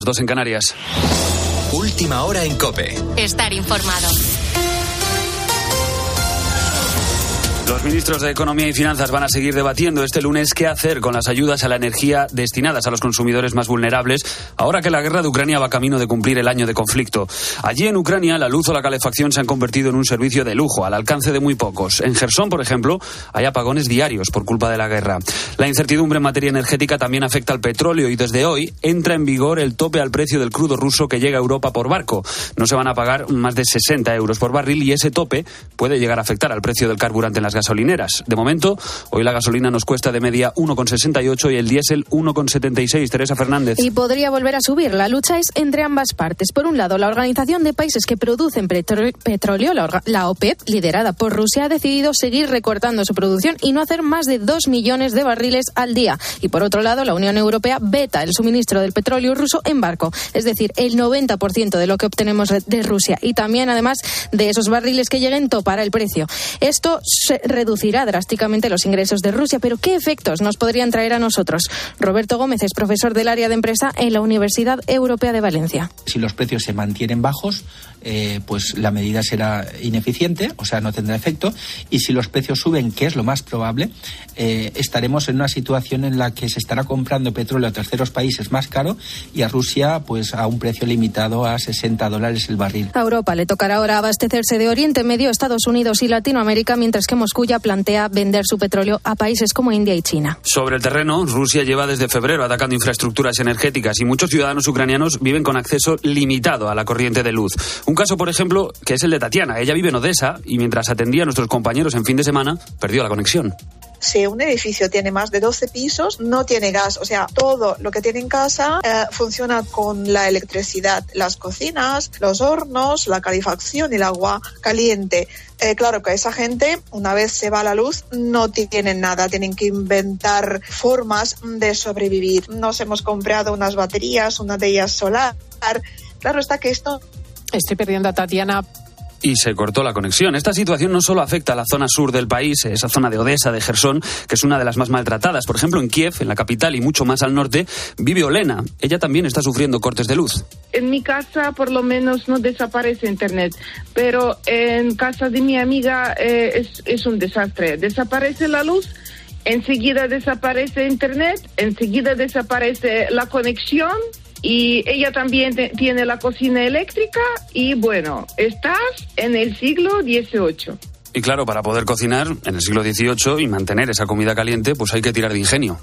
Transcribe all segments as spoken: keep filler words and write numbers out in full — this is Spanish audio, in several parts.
Dos en Canarias. Última hora en COPE. Estar informado. Los ministros de Economía y Finanzas van a seguir debatiendo este lunes qué hacer con las ayudas a la energía destinadas a los consumidores más vulnerables, ahora que la guerra de Ucrania va camino de cumplir el año de conflicto. Allí en Ucrania, la luz o la calefacción se han convertido en un servicio de lujo, al alcance de muy pocos. En Jersón, por ejemplo, hay apagones diarios por culpa de la guerra. La incertidumbre en materia energética también afecta al petróleo y desde hoy entra en vigor el tope al precio del crudo ruso que llega a Europa por barco. No se van a pagar más de sesenta euros por barril y ese tope puede llegar a afectar al precio del carburante en las gasolineras. De momento, hoy la gasolina nos cuesta de media uno con sesenta y ocho y el diésel uno con setenta y seis. Teresa Fernández. Y podría volver a subir. La lucha es entre ambas partes. Por un lado, la Organización de Países que Producen Petróleo, la, la OPEP, liderada por Rusia, ha decidido seguir recortando su producción y no hacer más de dos millones de barriles al día. Y por otro lado, la Unión Europea veta el suministro del petróleo ruso en barco, es decir, el noventa por ciento de lo que obtenemos de Rusia. Y también, además de esos barriles que lleguen, topará el precio. Esto se reducirá drásticamente los ingresos de Rusia, pero ¿qué efectos nos podrían traer a nosotros? Roberto Gómez es profesor del área de empresa en la Universidad Europea de Valencia. Si los precios se mantienen bajos, eh, pues la medida será ineficiente, o sea, no tendrá efecto, y si los precios suben, que es lo más probable, eh, estaremos en una situación en la que se estará comprando petróleo a terceros países más caro y a Rusia pues a un precio limitado a sesenta dólares el barril. A Europa le tocará ahora abastecerse de Oriente Medio, Estados Unidos y Latinoamérica, mientras que Moscú ya plantea vender su petróleo a países como India y China. Sobre el terreno, Rusia lleva desde febrero atacando infraestructuras energéticas y muchos ciudadanos ucranianos viven con acceso limitado a la corriente de luz. Un caso, por ejemplo, que es el de Tatiana. Ella vive en Odessa y mientras atendía a nuestros compañeros en fin de semana, perdió la conexión. Si un edificio tiene más de doce pisos, no tiene gas. O sea, todo lo que tiene en casa eh, funciona con la electricidad. Las cocinas, los hornos, la calefacción y el agua caliente. Eh, claro que esa gente, una vez se va la luz, no tienen nada. Tienen que inventar formas de sobrevivir. Nos hemos comprado unas baterías, una de ellas solar. Claro está que esto... Estoy perdiendo a Tatiana. Y se cortó la conexión. Esta situación no solo afecta a la zona sur del país, esa zona de Odessa, de Jersón, que es una de las más maltratadas. Por ejemplo, en Kiev, en la capital y mucho más al norte, vive Olena. Ella también está sufriendo cortes de luz. En mi casa, por lo menos, no desaparece internet, pero en casa de mi amiga eh, es, es un desastre. Desaparece la luz, enseguida desaparece internet, enseguida desaparece la conexión. Y ella también te, tiene la cocina eléctrica y bueno, estás en el siglo dieciocho. Y claro, para poder cocinar en el siglo dieciocho y mantener esa comida caliente, pues hay que tirar de ingenio.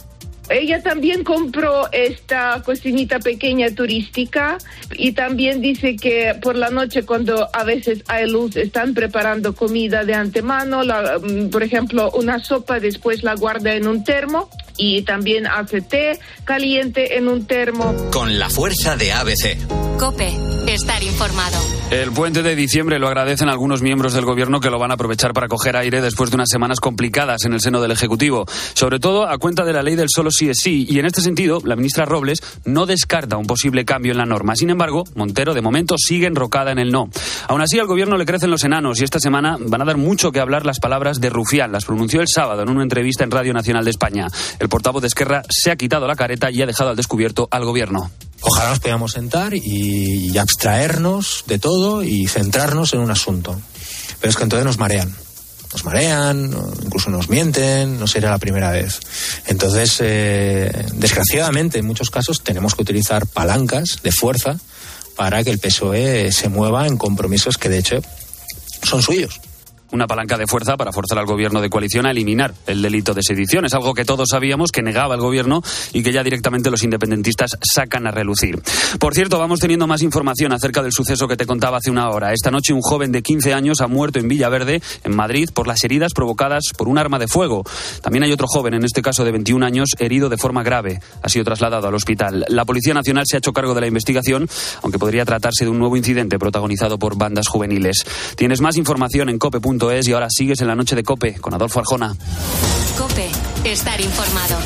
Ella también compró esta cocinita pequeña turística y también dice que por la noche cuando a veces hay luz están preparando comida de antemano, la, por ejemplo una sopa, después la guarda en un termo y también hace té caliente en un termo. Con la fuerza de A B C. COPE, estar informado. El puente de diciembre lo agradecen algunos miembros del gobierno que lo van a aprovechar para coger aire después de unas semanas complicadas en el seno del Ejecutivo, sobre todo a cuenta de la ley del solo sí es sí, y en este sentido la ministra Robles no descarta un posible cambio en la norma. Sin embargo, Montero de momento sigue enrocada en el no. Aún así, al gobierno le crecen los enanos y esta semana van a dar mucho que hablar las palabras de Rufián. Las pronunció el sábado en una entrevista en Radio Nacional de España. El portavoz de Esquerra se ha quitado la careta y ha dejado al descubierto al gobierno. Ojalá nos podamos sentar y, y abstraernos de todo y centrarnos en un asunto. Pero es que entonces nos marean. Nos marean, incluso nos mienten, no será la primera vez. Entonces, eh, desgraciadamente, en muchos casos tenemos que utilizar palancas de fuerza para que el P S O E se mueva en compromisos que, de hecho, son suyos. Una palanca de fuerza para forzar al gobierno de coalición a eliminar el delito de sedición. Es algo que todos sabíamos que negaba el gobierno y que ya directamente los independentistas sacan a relucir. Por cierto, vamos teniendo más información acerca del suceso que te contaba hace una hora. Esta noche un joven de quince años ha muerto en Villaverde, en Madrid, por las heridas provocadas por un arma de fuego. También hay otro joven, en este caso de veintiún años, herido de forma grave. Ha sido trasladado al hospital. La Policía Nacional se ha hecho cargo de la investigación, aunque podría tratarse de un nuevo incidente protagonizado por bandas juveniles. Tienes más información en cope punto es y ahora sigues en la noche de COPE con Adolfo Arjona. COPE, estar informado.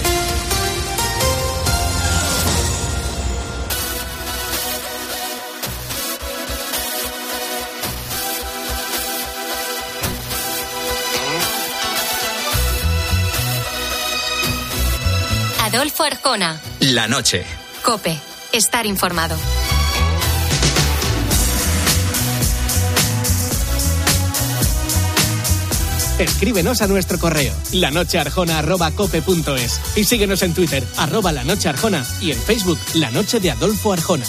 Adolfo Arjona. La noche. COPE, estar informado. Escríbenos a nuestro correo lanochearjona arroba cope punto es y síguenos en Twitter arroba lanochearjona y en Facebook La Noche de Adolfo Arjona.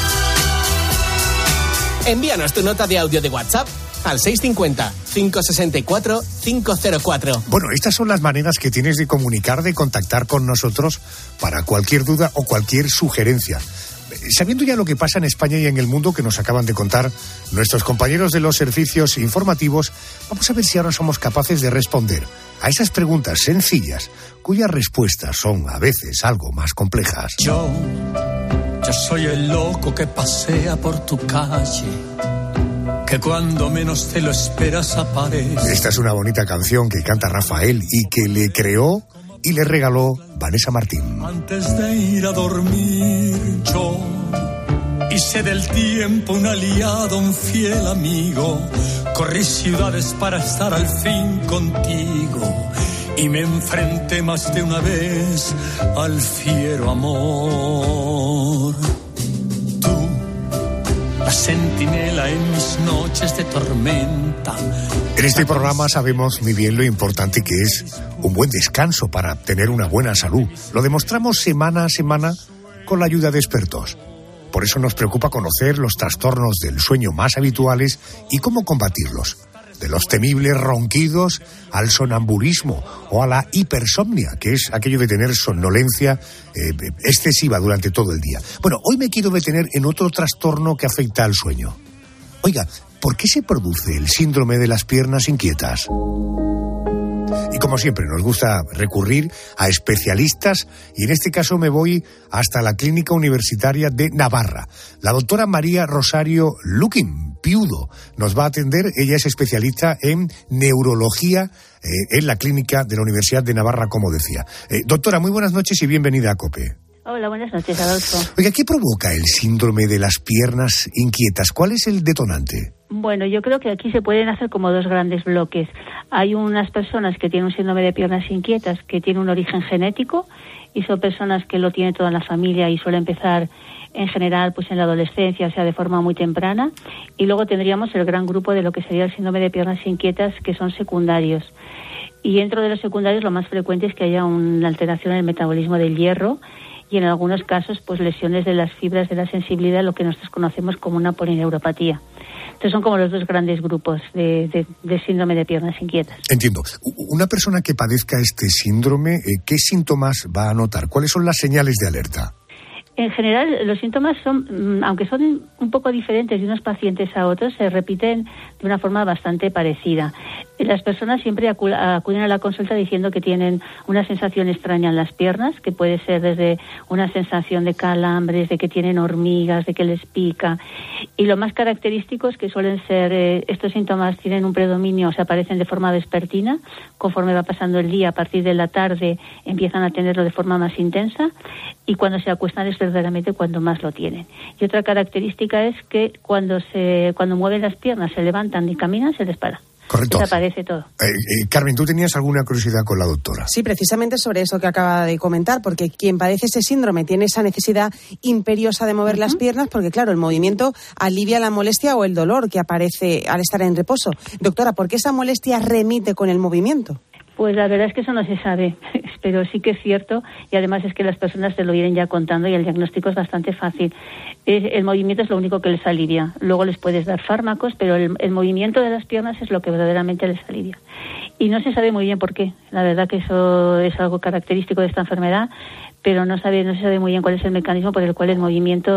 Envíanos tu nota de audio de WhatsApp al seis cinco cero, cinco seis cuatro, cinco cero cuatro. Bueno, estas son las maneras que tienes de comunicar, de contactar con nosotros para cualquier duda o cualquier sugerencia. Sabiendo ya lo que pasa en España y en el mundo que nos acaban de contar nuestros compañeros de los servicios informativos, vamos a ver si ahora somos capaces de responder a esas preguntas sencillas cuyas respuestas son a veces algo más complejas. Yo, yo soy el loco que pasea por tu calle, que cuando menos te lo esperas aparece. Esta es una bonita canción que canta Rafael y que le creó y le regaló Vanessa Martín. Antes de ir a dormir yo hice del tiempo un aliado, un fiel amigo. Corrí ciudades para estar al fin contigo y me enfrenté más de una vez al fiero amor. Tú, la centinela en mis noches de tormenta. En este programa sabemos muy bien lo importante que es un buen descanso para tener una buena salud. Lo demostramos semana a semana con la ayuda de expertos. Por eso nos preocupa conocer los trastornos del sueño más habituales y cómo combatirlos. De los temibles ronquidos al sonambulismo o a la hipersomnia, que es aquello de tener somnolencia eh, excesiva durante todo el día. Bueno, hoy me quiero detener en otro trastorno que afecta al sueño. Oiga, ¿por qué se produce el síndrome de las piernas inquietas? Y como siempre nos gusta recurrir a especialistas y en este caso me voy hasta la Clínica Universitaria de Navarra. La doctora María Rosario Luquín Piudo nos va a atender. Ella es especialista en neurología eh, en la Clínica de la Universidad de Navarra, como decía. Eh, doctora, muy buenas noches y bienvenida a COPE. Hola, buenas noches, Adolfo. Oiga, ¿qué provoca el síndrome de las piernas inquietas? ¿Cuál es el detonante? Bueno, yo creo que aquí se pueden hacer como dos grandes bloques. Hay unas personas que tienen un síndrome de piernas inquietas que tiene un origen genético y son personas que lo tiene toda la familia y suele empezar en general pues en la adolescencia, o sea, de forma muy temprana. Y luego tendríamos el gran grupo de lo que sería el síndrome de piernas inquietas, que son secundarios. Y dentro de los secundarios lo más frecuente es que haya una alteración en el metabolismo del hierro y en algunos casos pues lesiones de las fibras de la sensibilidad, lo que nosotros conocemos como una polineuropatia. Entonces son como los dos grandes grupos de, de, de síndrome de piernas inquietas. Entiendo. Una persona que padezca este síndrome, ¿qué síntomas va a notar? ¿Cuáles son las señales de alerta? En general, los síntomas son, aunque son un poco diferentes de unos pacientes a otros, se repiten de una forma bastante parecida. Las personas siempre acuden a la consulta diciendo que tienen una sensación extraña en las piernas, que puede ser desde una sensación de calambres, de que tienen hormigas, de que les pica. Y lo más característico es que suelen ser, eh, estos síntomas tienen un predominio, o sea, aparecen de forma vespertina. Conforme va pasando el día, a partir de la tarde, empiezan a tenerlo de forma más intensa. Y cuando se acuestan es verdaderamente cuando más lo tienen. Y otra característica es que cuando se cuando mueven las piernas, se levantan y caminan, se les para. Correcto. Desaparece todo. Eh, eh, Carmen, ¿tú tenías alguna curiosidad con la doctora? Sí, precisamente sobre eso que acaba de comentar, porque quien padece ese síndrome tiene esa necesidad imperiosa de mover uh-huh. las piernas, porque claro, el movimiento alivia la molestia o el dolor que aparece al estar en reposo. Doctora, ¿por qué esa molestia remite con el movimiento? Pues la verdad es que eso no se sabe, pero sí que es cierto, y además es que las personas te lo vienen ya contando y el diagnóstico es bastante fácil. El movimiento es lo único que les alivia. Luego les puedes dar fármacos, pero el, el movimiento de las piernas es lo que verdaderamente les alivia. Y no se sabe muy bien por qué. La verdad que eso es algo característico de esta enfermedad, pero no sabe, no se sabe muy bien cuál es el mecanismo por el cual el movimiento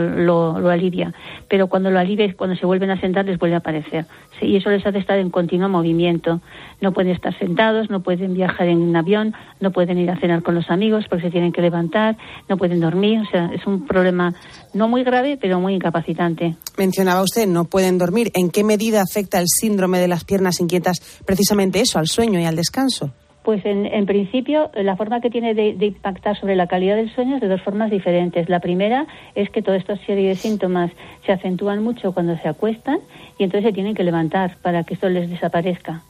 lo, lo alivia. Pero cuando lo alivia, cuando se vuelven a sentar, les vuelve a aparecer. Sí, y eso les hace estar en continuo movimiento. No pueden estar sentados, no pueden viajar en un avión, no pueden ir a cenar con los amigos porque se tienen que levantar, no pueden dormir. O sea, es un problema no muy grave, pero muy incapacitante. Mencionaba usted, no pueden dormir. ¿En qué medida afecta el síndrome de las piernas inquietas precisamente eso, al sueño y al descanso? Pues en, en principio la forma que tiene de, de impactar sobre la calidad del sueño es de dos formas diferentes. La primera es que toda esta serie de síntomas se acentúan mucho cuando se acuestan y entonces se tienen que levantar para que esto les desaparezca.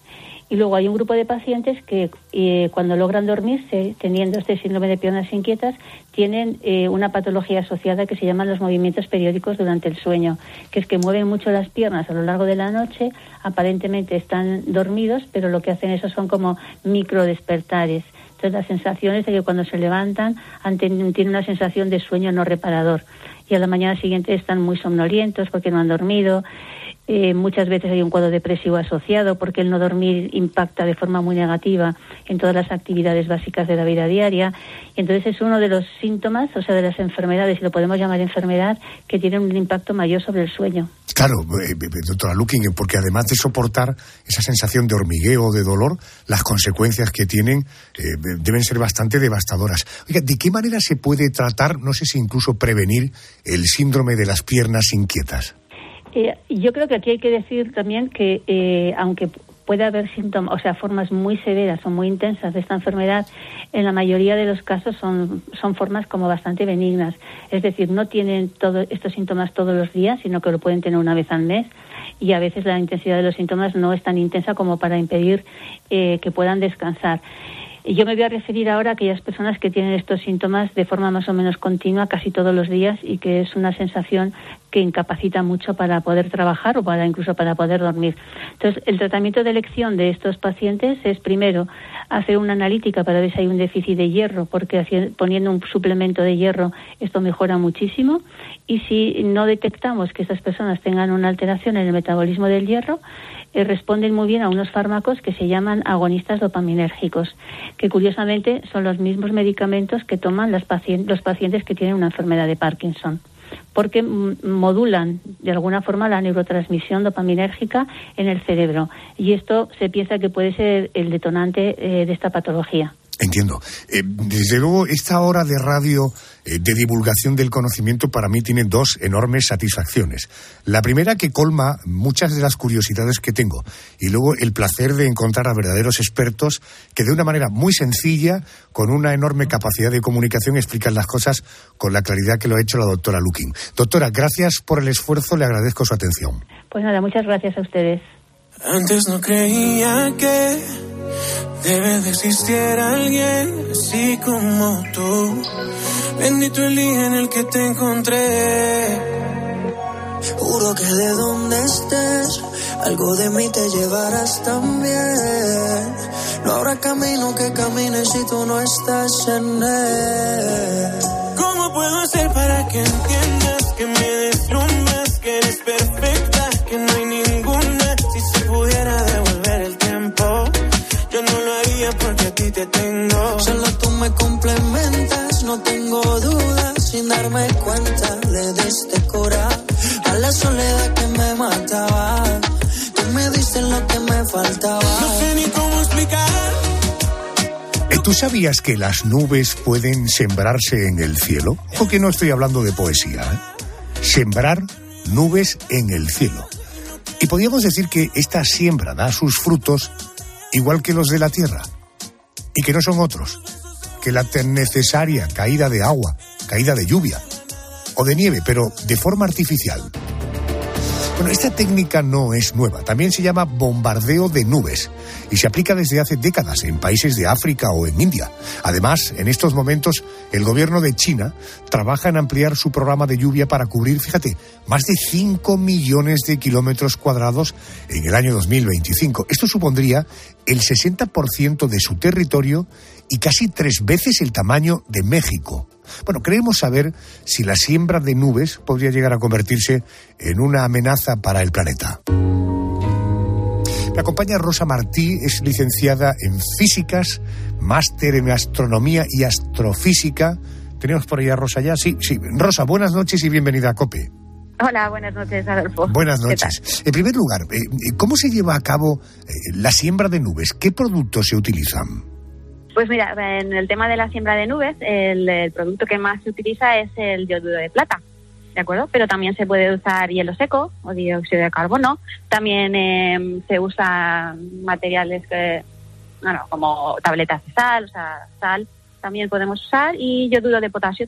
Y luego hay un grupo de pacientes que eh, cuando logran dormirse, teniendo este síndrome de piernas inquietas, tienen eh, una patología asociada que se llaman los movimientos periódicos durante el sueño, que es que mueven mucho las piernas a lo largo de la noche, aparentemente están dormidos, pero lo que hacen eso son como micro despertares. Entonces la sensación es de que cuando se levantan han ten, tienen una sensación de sueño no reparador y a la mañana siguiente están muy somnolientos porque no han dormido. Eh, muchas veces hay un cuadro depresivo asociado porque el no dormir impacta de forma muy negativa en todas las actividades básicas de la vida diaria, y entonces es uno de los síntomas, o sea, de las enfermedades, si lo podemos llamar enfermedad, que tienen un impacto mayor sobre el sueño. Claro, eh, doctora Looking, porque además de soportar esa sensación de hormigueo o de dolor, las consecuencias que tienen eh, deben ser bastante devastadoras. Oiga, ¿de qué manera se puede tratar, no sé si incluso prevenir, el síndrome de las piernas inquietas? Eh, yo creo que aquí hay que decir también que eh, aunque puede haber síntomas, o sea, formas muy severas o muy intensas de esta enfermedad, en la mayoría de los casos son, son formas como bastante benignas. Es decir, no tienen todo, estos síntomas todos los días, sino que lo pueden tener una vez al mes, y a veces la intensidad de los síntomas no es tan intensa como para impedir eh, que puedan descansar. Yo me voy a referir ahora a aquellas personas que tienen estos síntomas de forma más o menos continua casi todos los días y que es una sensación que incapacita mucho para poder trabajar o para incluso para poder dormir. Entonces, el tratamiento de elección de estos pacientes es primero hacer una analítica para ver si hay un déficit de hierro, porque así, poniendo un suplemento de hierro esto mejora muchísimo, y si no detectamos que estas personas tengan una alteración en el metabolismo del hierro, eh, responden muy bien a unos fármacos que se llaman agonistas dopaminérgicos, que curiosamente son los mismos medicamentos que toman las pacien- los pacientes que tienen una enfermedad de Parkinson, porque modulan de alguna forma la neurotransmisión dopaminérgica en el cerebro, y esto se piensa que puede ser el detonante eh, de esta patología. Entiendo. Eh, desde luego, esta hora de radio eh, de divulgación del conocimiento para mí tiene dos enormes satisfacciones. La primera, que colma muchas de las curiosidades que tengo, y luego el placer de encontrar a verdaderos expertos que de una manera muy sencilla, con una enorme capacidad de comunicación, explican las cosas con la claridad que lo ha hecho la doctora Looking. Doctora, gracias por el esfuerzo, le agradezco su atención. Pues nada, muchas gracias a ustedes. Antes no creía que debe de existir alguien así como tú. Bendito el día en el que te encontré. Juro que de donde estés, algo de mí te llevarás también. No habrá camino que camine si tú no estás en él. ¿Cómo puedo hacer para que entiendas que me deslumbras, que eres perfecta, que no hay ninguna? Si se pudiera devolver el tiempo, yo no lo haría porque a ti te tengo. Solo tú me complementas, no tengo dudas, sin darme cuenta le diste cora a la soledad que me mataba. Tú me diste lo que me faltaba. No sé ni cómo explicar. ¿Tú sabías que las nubes pueden sembrarse en el cielo? Porque no estoy hablando de poesía, ¿eh? Sembrar nubes en el cielo. Y podríamos decir que esta siembra da sus frutos igual que los de la tierra, y que no son otros que la tan necesaria caída de agua, caída de lluvia o de nieve, pero de forma artificial. Bueno, esta técnica no es nueva, también se llama bombardeo de nubes y se aplica desde hace décadas en países de África o en India. Además, en estos momentos, el gobierno de China trabaja en ampliar su programa de lluvia para cubrir, fíjate, más de cinco millones de kilómetros cuadrados en el año dos mil veinticinco. Esto supondría el sesenta por ciento de su territorio y casi tres veces el tamaño de México. Bueno, queremos saber si la siembra de nubes podría llegar a convertirse en una amenaza para el planeta. Me acompaña Rosa Martí, es licenciada en físicas, máster en astronomía y astrofísica. ¿Tenemos por ahí a Rosa ya? Sí, sí. Rosa, buenas noches y bienvenida a COPE. Hola, buenas noches, Adolfo. Buenas noches. En primer lugar, ¿cómo se lleva a cabo la siembra de nubes? ¿Qué productos se utilizan? Pues mira, en el tema de la siembra de nubes, el, el producto que más se utiliza es el dióxido de plata, ¿de acuerdo? Pero también se puede usar hielo seco o dióxido de carbono. También eh, se usa materiales que, bueno, como tabletas de sal, o sea, sal también podemos usar, y yoduro de potasio también.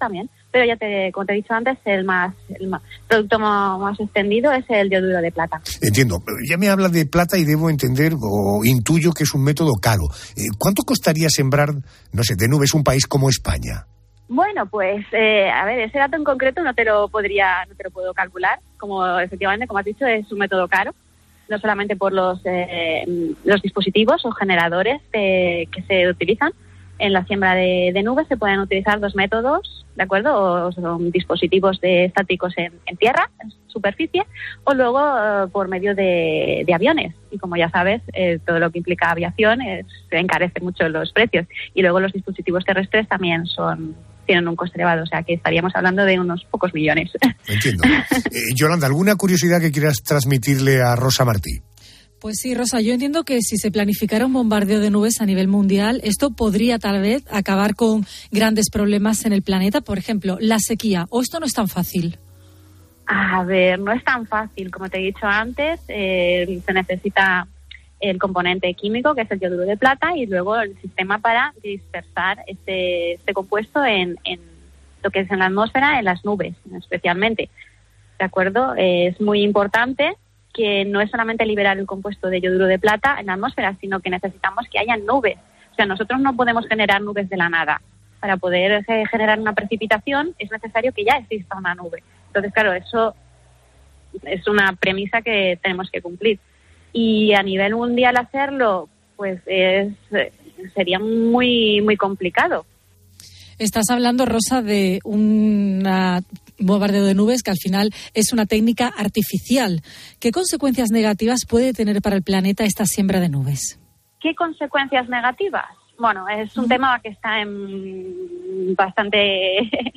pero ya te, como te he dicho antes, el más el más, producto más, más extendido es el yoduro de plata. Entiendo. Ya me habla de plata y debo entender o intuyo que es un método caro. ¿Cuánto costaría sembrar, no sé, de nubes un país como España? Bueno, pues, eh, a ver, ese dato en concreto no te lo podría, no te lo puedo calcular. Como efectivamente, como has dicho, es un método caro, no solamente por los eh, los dispositivos o generadores que, que se utilizan. En la siembra de, de nubes se pueden utilizar dos métodos, ¿de acuerdo? O son dispositivos de estáticos en, en tierra, en superficie, o luego eh, por medio de, de aviones. Y como ya sabes, eh, todo lo que implica aviación es, se encarece mucho los precios. Y luego los dispositivos terrestres también son tienen un coste elevado, o sea que estaríamos hablando de unos pocos millones. Entiendo. Eh, Yolanda, ¿alguna curiosidad que quieras transmitirle a Rosa Martí? Pues sí, Rosa, yo entiendo que si se planificara un bombardeo de nubes a nivel mundial, esto podría tal vez acabar con grandes problemas en el planeta, por ejemplo, la sequía, o esto no es tan fácil. A ver, no es tan fácil, como te he dicho antes, eh, se necesita el componente químico, que es el yoduro de plata, y luego el sistema para dispersar este, este compuesto en, en lo que es en la atmósfera, en las nubes, especialmente. ¿De acuerdo? Eh, es muy importante que no es solamente liberar el compuesto de yoduro de plata en la atmósfera, sino que necesitamos que haya nubes. O sea, nosotros no podemos generar nubes de la nada. Para poder eh, generar una precipitación es necesario que ya exista una nube. Entonces, claro, eso es una premisa que tenemos que cumplir. Y a nivel mundial hacerlo, pues es, sería muy, muy complicado. Estás hablando, Rosa, de una bombardeo de nubes que al final es una técnica artificial. ¿Qué consecuencias negativas puede tener para el planeta esta siembra de nubes? ¿Qué consecuencias negativas? Bueno, es un mm. tema que está en bastante...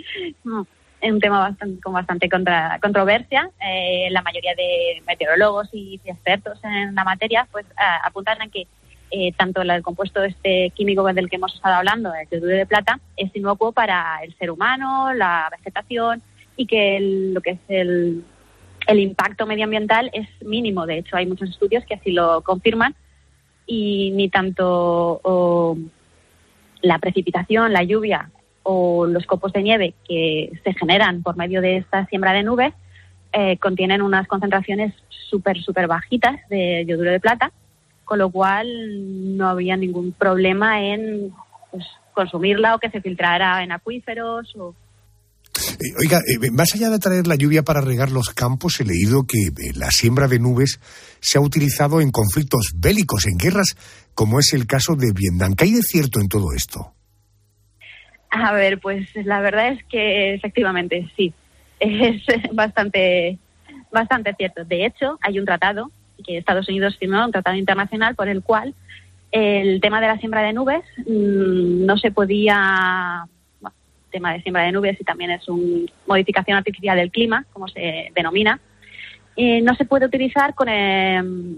un tema bastante, con bastante contra, controversia. Eh, la mayoría de meteorólogos y expertos en la materia pues a, apuntan a que eh, tanto el compuesto este químico del que hemos estado hablando, el yoduro de plata, es inocuo para el ser humano, la vegetación, y que el, lo que es el, el impacto medioambiental es mínimo. De hecho, hay muchos estudios que así lo confirman, y ni tanto o, la precipitación, la lluvia o los copos de nieve que se generan por medio de esta siembra de nubes eh, contienen unas concentraciones súper, súper bajitas de yoduro de plata, con lo cual no había ningún problema en pues, consumirla o que se filtrara en acuíferos o... Oiga, eh, más allá de traer la lluvia para regar los campos, he leído que eh, la siembra de nubes se ha utilizado en conflictos bélicos, en guerras, como es el caso de Vietnam. ¿Qué hay de cierto en todo esto? A ver, pues la verdad es que efectivamente sí, es bastante, bastante cierto. De hecho, hay un tratado que Estados Unidos firmó, un tratado internacional por el cual el tema de la siembra de nubes mmm, no se podía... tema de siembra de nubes y también es una modificación artificial del clima, como se denomina, eh, no se puede utilizar con, eh,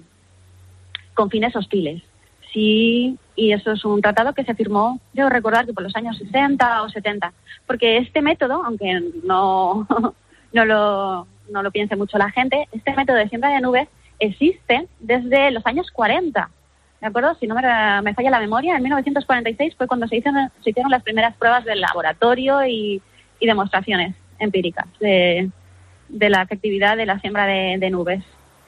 con fines hostiles. Sí, y eso es un tratado que se firmó, debo recordar que por los años sesenta o setenta, porque este método, aunque no, no, lo, no lo piense mucho la gente, este método de siembra de nubes existe desde los años cuarenta. ¿De acuerdo? Si no me, me falla la memoria, en mil novecientos cuarenta y seis fue cuando se hicieron, se hicieron las primeras pruebas del laboratorio y, y demostraciones empíricas de, de la efectividad de la siembra de, de nubes.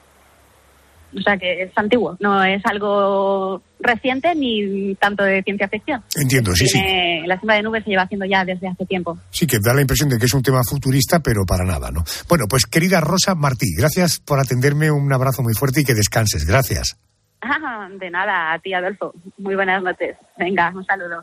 O sea que es antiguo, no es algo reciente ni tanto de ciencia ficción. Entiendo, sí, Tiene, sí. La siembra de nubes se lleva haciendo ya desde hace tiempo. Sí, que da la impresión de que es un tema futurista, pero para nada, ¿no? Bueno, pues querida Rosa Martí, gracias por atenderme, un abrazo muy fuerte y que descanses. Gracias. Ah, de nada, a ti, Adolfo. Muy buenas noches. Venga, un saludo.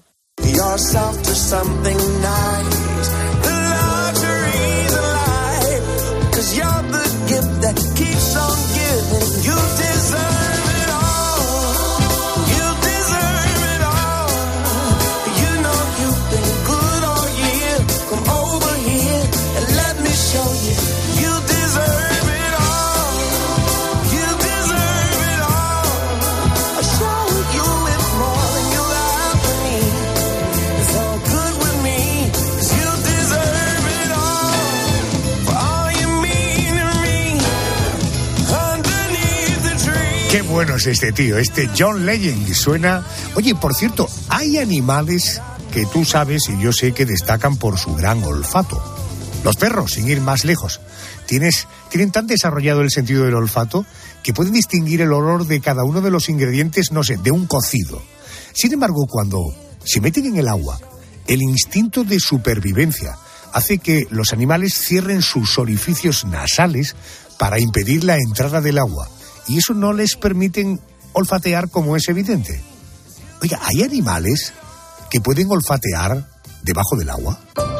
Qué bueno es este tío, este John Legend. Suena... Oye, por cierto, hay animales que tú sabes y yo sé que destacan por su gran olfato. Los perros, sin ir más lejos, tienes, tienen tan desarrollado el sentido del olfato que pueden distinguir el olor de cada uno de los ingredientes, no sé, de un cocido. Sin embargo, cuando se meten en el agua, el instinto de supervivencia hace que los animales cierren sus orificios nasales para impedir la entrada del agua. Y eso no les permite olfatear, como es evidente. Oiga, ¿hay animales que pueden olfatear debajo del agua?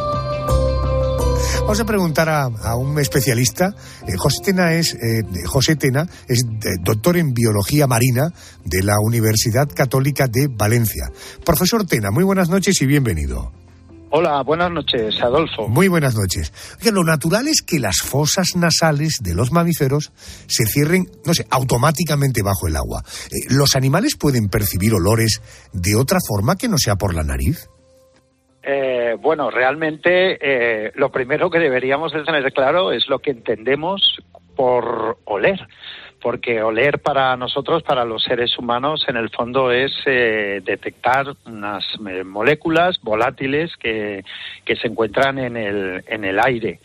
Vamos a preguntar a, a un especialista. Eh, José Tena es, eh, José Tena es eh, doctor en biología marina de la Universidad Católica de Valencia. Profesor Tena, muy buenas noches y bienvenido. Hola, buenas noches, Adolfo. Muy buenas noches. Oiga, lo natural es que las fosas nasales de los mamíferos se cierren, no sé, automáticamente bajo el agua. Eh, ¿Los animales pueden percibir olores de otra forma que no sea por la nariz? Eh, bueno, realmente eh, lo primero que deberíamos de tener claro es lo que entendemos por oler. Porque oler para nosotros, para los seres humanos, en el fondo es eh, detectar unas eh, moléculas volátiles que, que se encuentran en el, en el aire.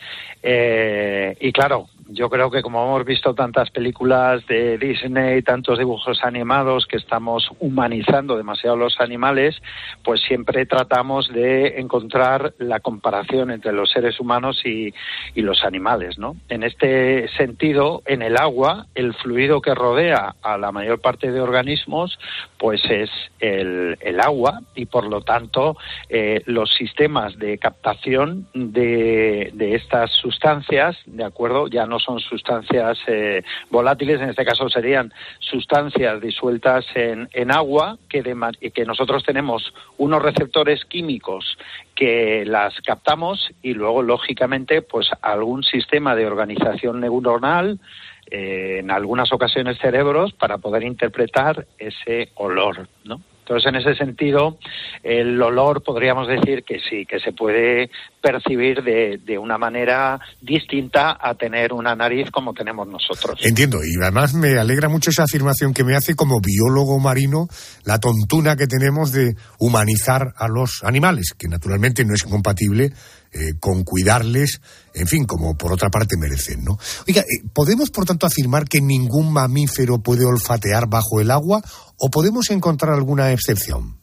Eh, y claro, yo creo que como hemos visto tantas películas de Disney, tantos dibujos animados que estamos humanizando demasiado los animales, pues siempre tratamos de encontrar la comparación entre los seres humanos y, y los animales, ¿no? En este sentido, en el agua, el fluido que rodea a la mayor parte de organismos, pues es el, el agua y por lo tanto eh, los sistemas de captación de, de estas sustancias, ¿de acuerdo? Ya no son sustancias eh, volátiles, en este caso serían sustancias disueltas en, en agua que, de, que nosotros tenemos unos receptores químicos que las captamos y luego lógicamente pues algún sistema de organización neuronal, eh, en algunas ocasiones cerebros, para poder interpretar ese olor, ¿no? Entonces, en ese sentido, el olor podríamos decir que sí, que se puede percibir de, de una manera distinta a tener una nariz como tenemos nosotros. Entiendo, y además me alegra mucho esa afirmación que me hace como biólogo marino, la tontuna que tenemos de humanizar a los animales, que naturalmente no es incompatible eh, con cuidarles, en fin, como por otra parte merecen, ¿no? Oiga, eh, ¿podemos por tanto afirmar que ningún mamífero puede olfatear bajo el agua o podemos encontrar alguna excepción?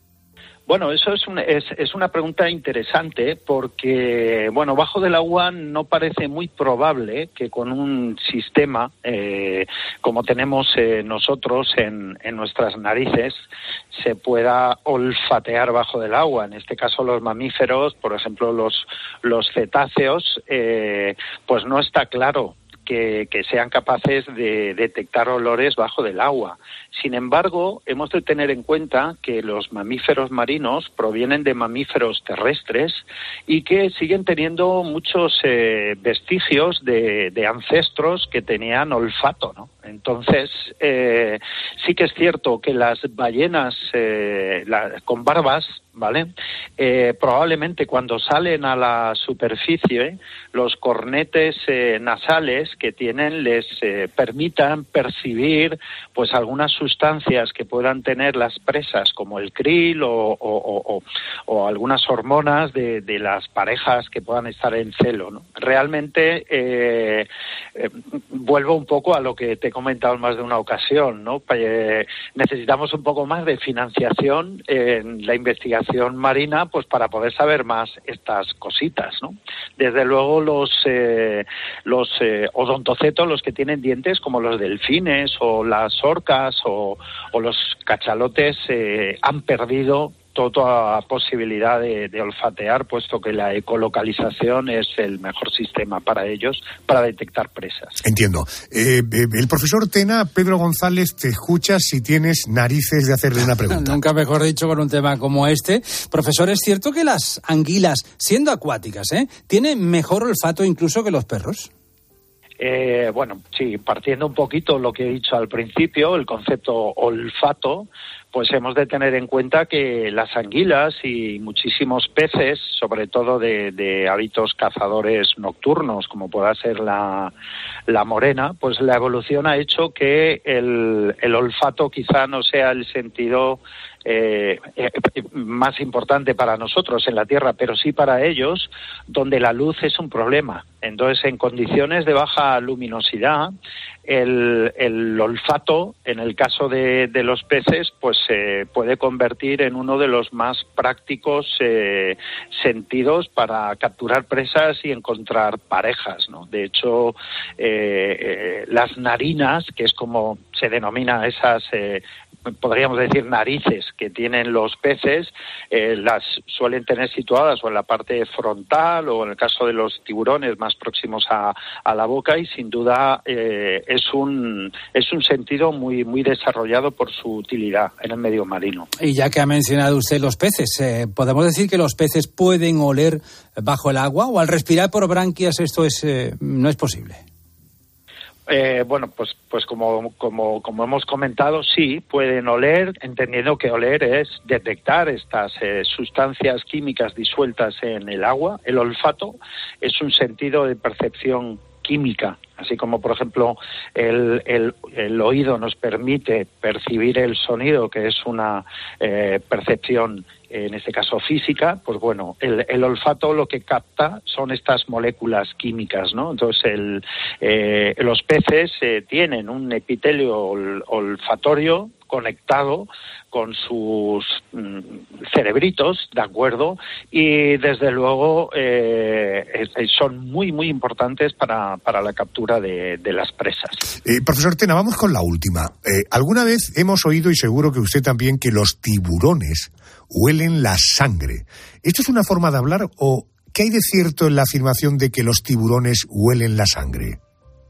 Bueno, eso es, un, es, es una pregunta interesante porque, bueno, bajo del agua no parece muy probable que con un sistema eh, como tenemos eh, nosotros en, en nuestras narices se pueda olfatear bajo del agua. En este caso los mamíferos, por ejemplo los, los cetáceos, eh, pues no está claro Que, que sean capaces de detectar olores bajo del agua. Sin embargo, hemos de tener en cuenta que los mamíferos marinos provienen de mamíferos terrestres y que siguen teniendo muchos eh, vestigios de, de ancestros que tenían olfato, ¿no? Entonces, eh, sí que es cierto que las ballenas eh, la, con barbas, ¿vale? Eh, probablemente cuando salen a la superficie, los cornetes eh, nasales que tienen les eh, permitan percibir pues algunas sustancias que puedan tener las presas, como el krill o, o, o, o algunas hormonas de, de las parejas que puedan estar en celo, ¿no? Realmente, eh, eh, vuelvo un poco a lo que te he comentado en más de una ocasión, ¿no? Eh, necesitamos un poco más de financiación en la investigación marina, pues para poder saber más estas cositas, ¿no? Desde luego los eh, los eh, odontocetos, los que tienen dientes, como los delfines o las orcas o, o los cachalotes, eh, han perdido toda posibilidad de, de olfatear, puesto que la ecolocalización es el mejor sistema para ellos para detectar presas. Entiendo. Eh, eh, el profesor Tena, Pedro González, te escucha si tienes narices de hacerle una pregunta. Nunca mejor dicho con un tema como este. Profesor, ¿es cierto que las anguilas, siendo acuáticas, ¿eh, tienen mejor olfato incluso que los perros? Eh, bueno, sí, partiendo un poquito lo que he dicho al principio, el concepto olfato, pues hemos de tener en cuenta que las anguilas y muchísimos peces, sobre todo de, de hábitos cazadores nocturnos, como pueda ser la, la morena, pues la evolución ha hecho que el, el olfato quizá no sea el sentido Eh, eh, más importante para nosotros en la Tierra, pero sí para ellos, donde la luz es un problema. Entonces, en condiciones de baja luminosidad, el, el olfato, en el caso de, de los peces, pues se eh, puede convertir en uno de los más prácticos eh, sentidos para capturar presas y encontrar parejas, ¿no? De hecho, eh, eh, las narinas, que es como se denomina esas eh, podríamos decir narices que tienen los peces, eh, las suelen tener situadas o en la parte frontal o en el caso de los tiburones más próximos a, a la boca, y sin duda eh, es un es un sentido muy muy desarrollado por su utilidad en el medio marino. Y ya que ha mencionado usted los peces, eh, ¿podemos decir que los peces pueden oler bajo el agua o al respirar por branquias esto es eh, no es posible? Eh, bueno, pues pues como como como hemos comentado, sí, pueden oler, entendiendo que oler es detectar estas eh, sustancias químicas disueltas en el agua. El olfato es un sentido de percepción química, así como, por ejemplo, el, el, el oído nos permite percibir el sonido, que es una eh, percepción, en este caso física, pues bueno, el, el olfato lo que capta son estas moléculas químicas, ¿no? Entonces, el, eh, los peces eh, tienen un epitelio ol, olfatorio conectado con sus mm, cerebritos, ¿de acuerdo? Y desde luego eh, son muy, muy importantes para, para la captura de, de las presas. Eh, profesor Tena, vamos con la última. Eh, alguna vez hemos oído, y seguro que usted también, que los tiburones huelen la sangre. ¿Esto es una forma de hablar o qué hay de cierto en la afirmación de que los tiburones huelen la sangre?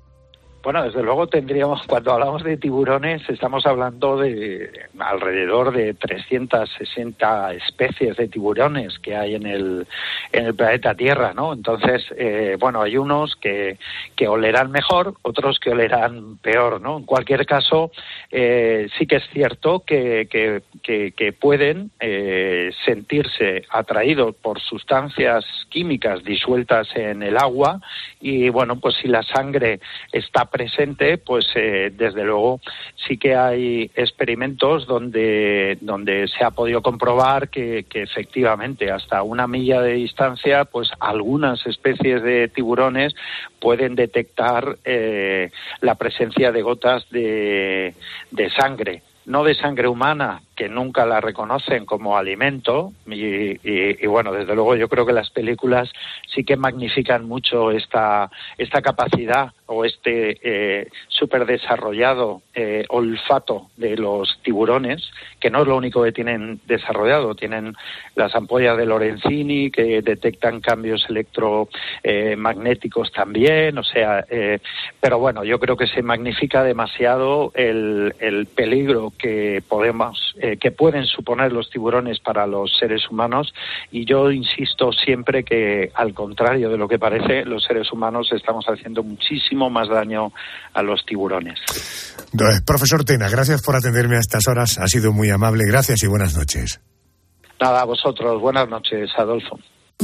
Bueno, desde luego tendríamos, cuando hablamos de tiburones, estamos hablando de alrededor de trescientas sesenta especies de tiburones que hay en el en el planeta Tierra, ¿no? Entonces, eh, bueno, hay unos que, que olerán mejor, otros que olerán peor, ¿no? En cualquier caso, eh, sí que es cierto que, que, que, que pueden eh, sentirse atraídos por sustancias químicas disueltas en el agua y, bueno, pues si la sangre está presente, pues eh, desde luego sí que hay experimentos donde donde se ha podido comprobar que, que efectivamente hasta una milla de distancia, pues algunas especies de tiburones pueden detectar eh, la presencia de gotas de, de sangre. No de sangre humana, que nunca la reconocen como alimento, y, y, y bueno, desde luego yo creo que las películas sí que magnifican mucho esta esta capacidad o este eh, súper desarrollado eh, olfato de los tiburones, que no es lo único que tienen desarrollado, tienen las ampollas de Lorenzini que detectan cambios electromagnéticos eh, también, o sea, eh, pero bueno, yo creo que se magnifica demasiado el, el peligro que podemos eh, que pueden suponer los tiburones para los seres humanos, y yo insisto siempre que, al contrario de lo que parece, los seres humanos estamos haciendo muchísimo más daño a los tiburones. Profesor Tena, gracias por atenderme a estas horas, ha sido muy amable, gracias y buenas noches. Nada, a vosotros, buenas noches, Adolfo.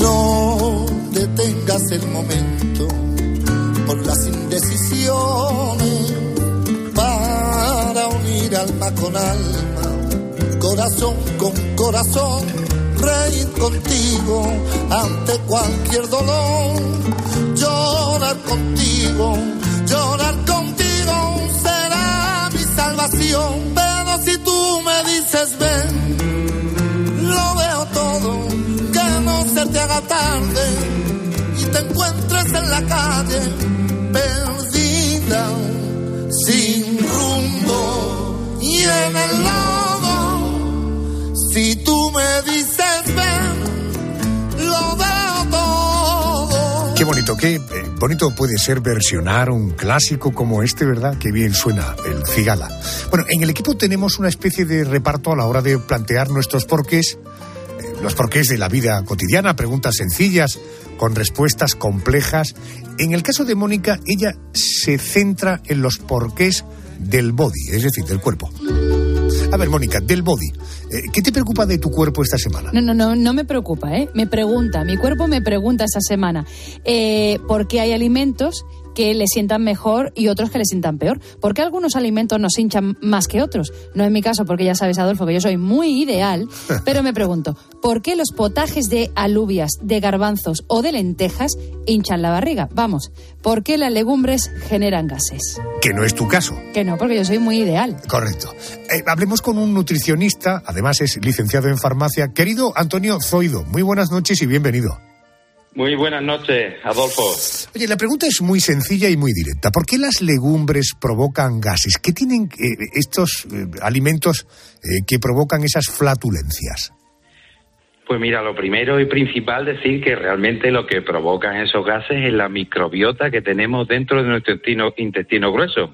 No detengas el momento por las indecisiones, para unir alma con alma, corazón con corazón, reír contigo ante cualquier dolor, llorar contigo, llorar contigo será mi salvación. Pero si tú me dices ven, lo veo todo, que no se te haga tarde y te encuentres en la calle perdida, sin rumbo y en el lodo. Si tú me dices ven, lo veo todo. Qué bonito, qué eh, bonito puede ser versionar un clásico como este, ¿verdad? Qué bien suena el Cigala. Bueno, en el equipo tenemos una especie de reparto a la hora de plantear nuestros porqués, eh, los porqués de la vida cotidiana, preguntas sencillas con respuestas complejas. En el caso de Mónica, ella se centra en los porqués del body, es decir, del cuerpo. A ver, Mónica, del body, eh, ¿qué te preocupa de tu cuerpo esta semana? No, no, no, no me preocupa, ¿eh? Me pregunta, mi cuerpo me pregunta esta semana, eh, ¿por qué hay alimentos que le sientan mejor y otros que le sientan peor? ¿Por qué algunos alimentos nos hinchan más que otros? No es mi caso, porque ya sabes, Adolfo, que yo soy muy ideal, pero me pregunto, ¿por qué los potajes de alubias, de garbanzos o de lentejas hinchan la barriga? Vamos, ¿por qué las legumbres generan gases? Que no es tu caso. Que no, porque yo soy muy ideal. Correcto. Eh, hablemos con un nutricionista, además es licenciado en farmacia. Querido Antonio Zoido, muy buenas noches y bienvenido. Muy buenas noches, Adolfo. Oye, la pregunta es muy sencilla y muy directa. ¿Por qué las legumbres provocan gases? ¿Qué tienen eh, estos eh, alimentos eh, que provocan esas flatulencias? Pues mira, lo primero y principal decir que realmente lo que provocan esos gases es la microbiota que tenemos dentro de nuestro intestino, intestino grueso.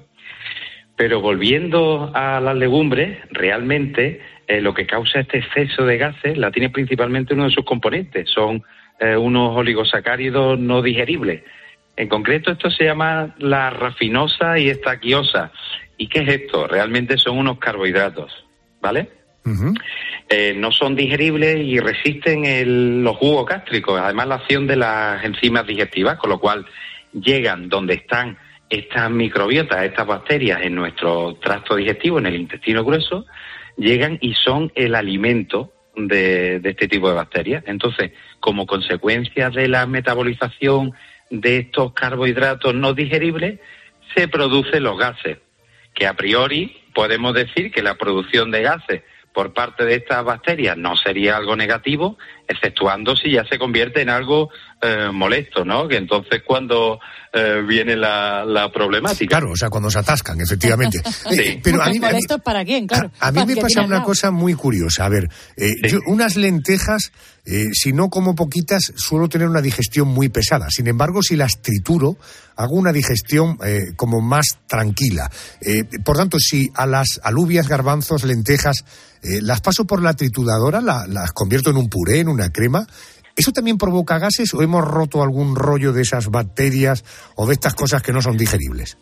Pero volviendo a las legumbres, realmente eh, lo que causa este exceso de gases la tiene principalmente uno de sus componentes. Son eh, unos oligosacáridos no digeribles. En concreto, esto se llama la rafinosa y estaquiosa. ¿Y qué es esto? Realmente son unos carbohidratos, ¿vale? Uh-huh. Eh, no son digeribles y resisten el, los jugos gástricos, además la acción de las enzimas digestivas, con lo cual llegan donde están estas microbiotas, estas bacterias en nuestro tracto digestivo, en el intestino grueso, llegan y son el alimento de, de este tipo de bacterias. Entonces, como consecuencia de la metabolización de estos carbohidratos no digeribles, se producen los gases, que a priori podemos decir que la producción de gases por parte de estas bacterias no sería algo negativo, exceptuando si ya se convierte en algo eh, molesto, ¿no? Que entonces cuando eh, viene la, la problemática. Claro, o sea, cuando se atascan, efectivamente. Sí. Eh, pero a mí, a mí, ¿Molesto para quién? Claro. A, a mí me pasa una cosa muy curiosa. A ver, eh, sí. yo unas lentejas, eh, si no como poquitas, suelo tener una digestión muy pesada. Sin embargo, si las trituro, hago una digestión eh, como más tranquila. Eh, por tanto, si a las alubias, garbanzos, lentejas, eh, las paso por la trituradora, la, las convierto en un puré, en una crema, ¿eso también provoca gases o hemos roto algún rollo de esas bacterias o de estas cosas que no son digeribles?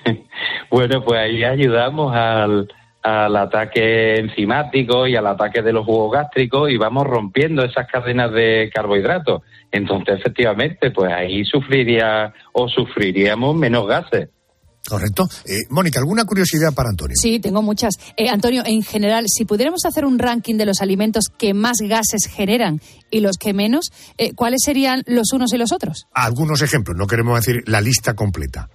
Bueno, pues ahí ayudamos al, al ataque enzimático y al ataque de los jugos gástricos y vamos rompiendo esas cadenas de carbohidratos. Entonces, efectivamente, pues ahí sufriría o sufriríamos menos gases. Correcto. Eh, Mónica, ¿alguna curiosidad para Antonio? Sí, tengo muchas. Eh, Antonio, en general, si pudiéramos hacer un ranking de los alimentos que más gases generan y los que menos, eh, ¿cuáles serían los unos y los otros? Algunos ejemplos, no queremos decir la lista completa.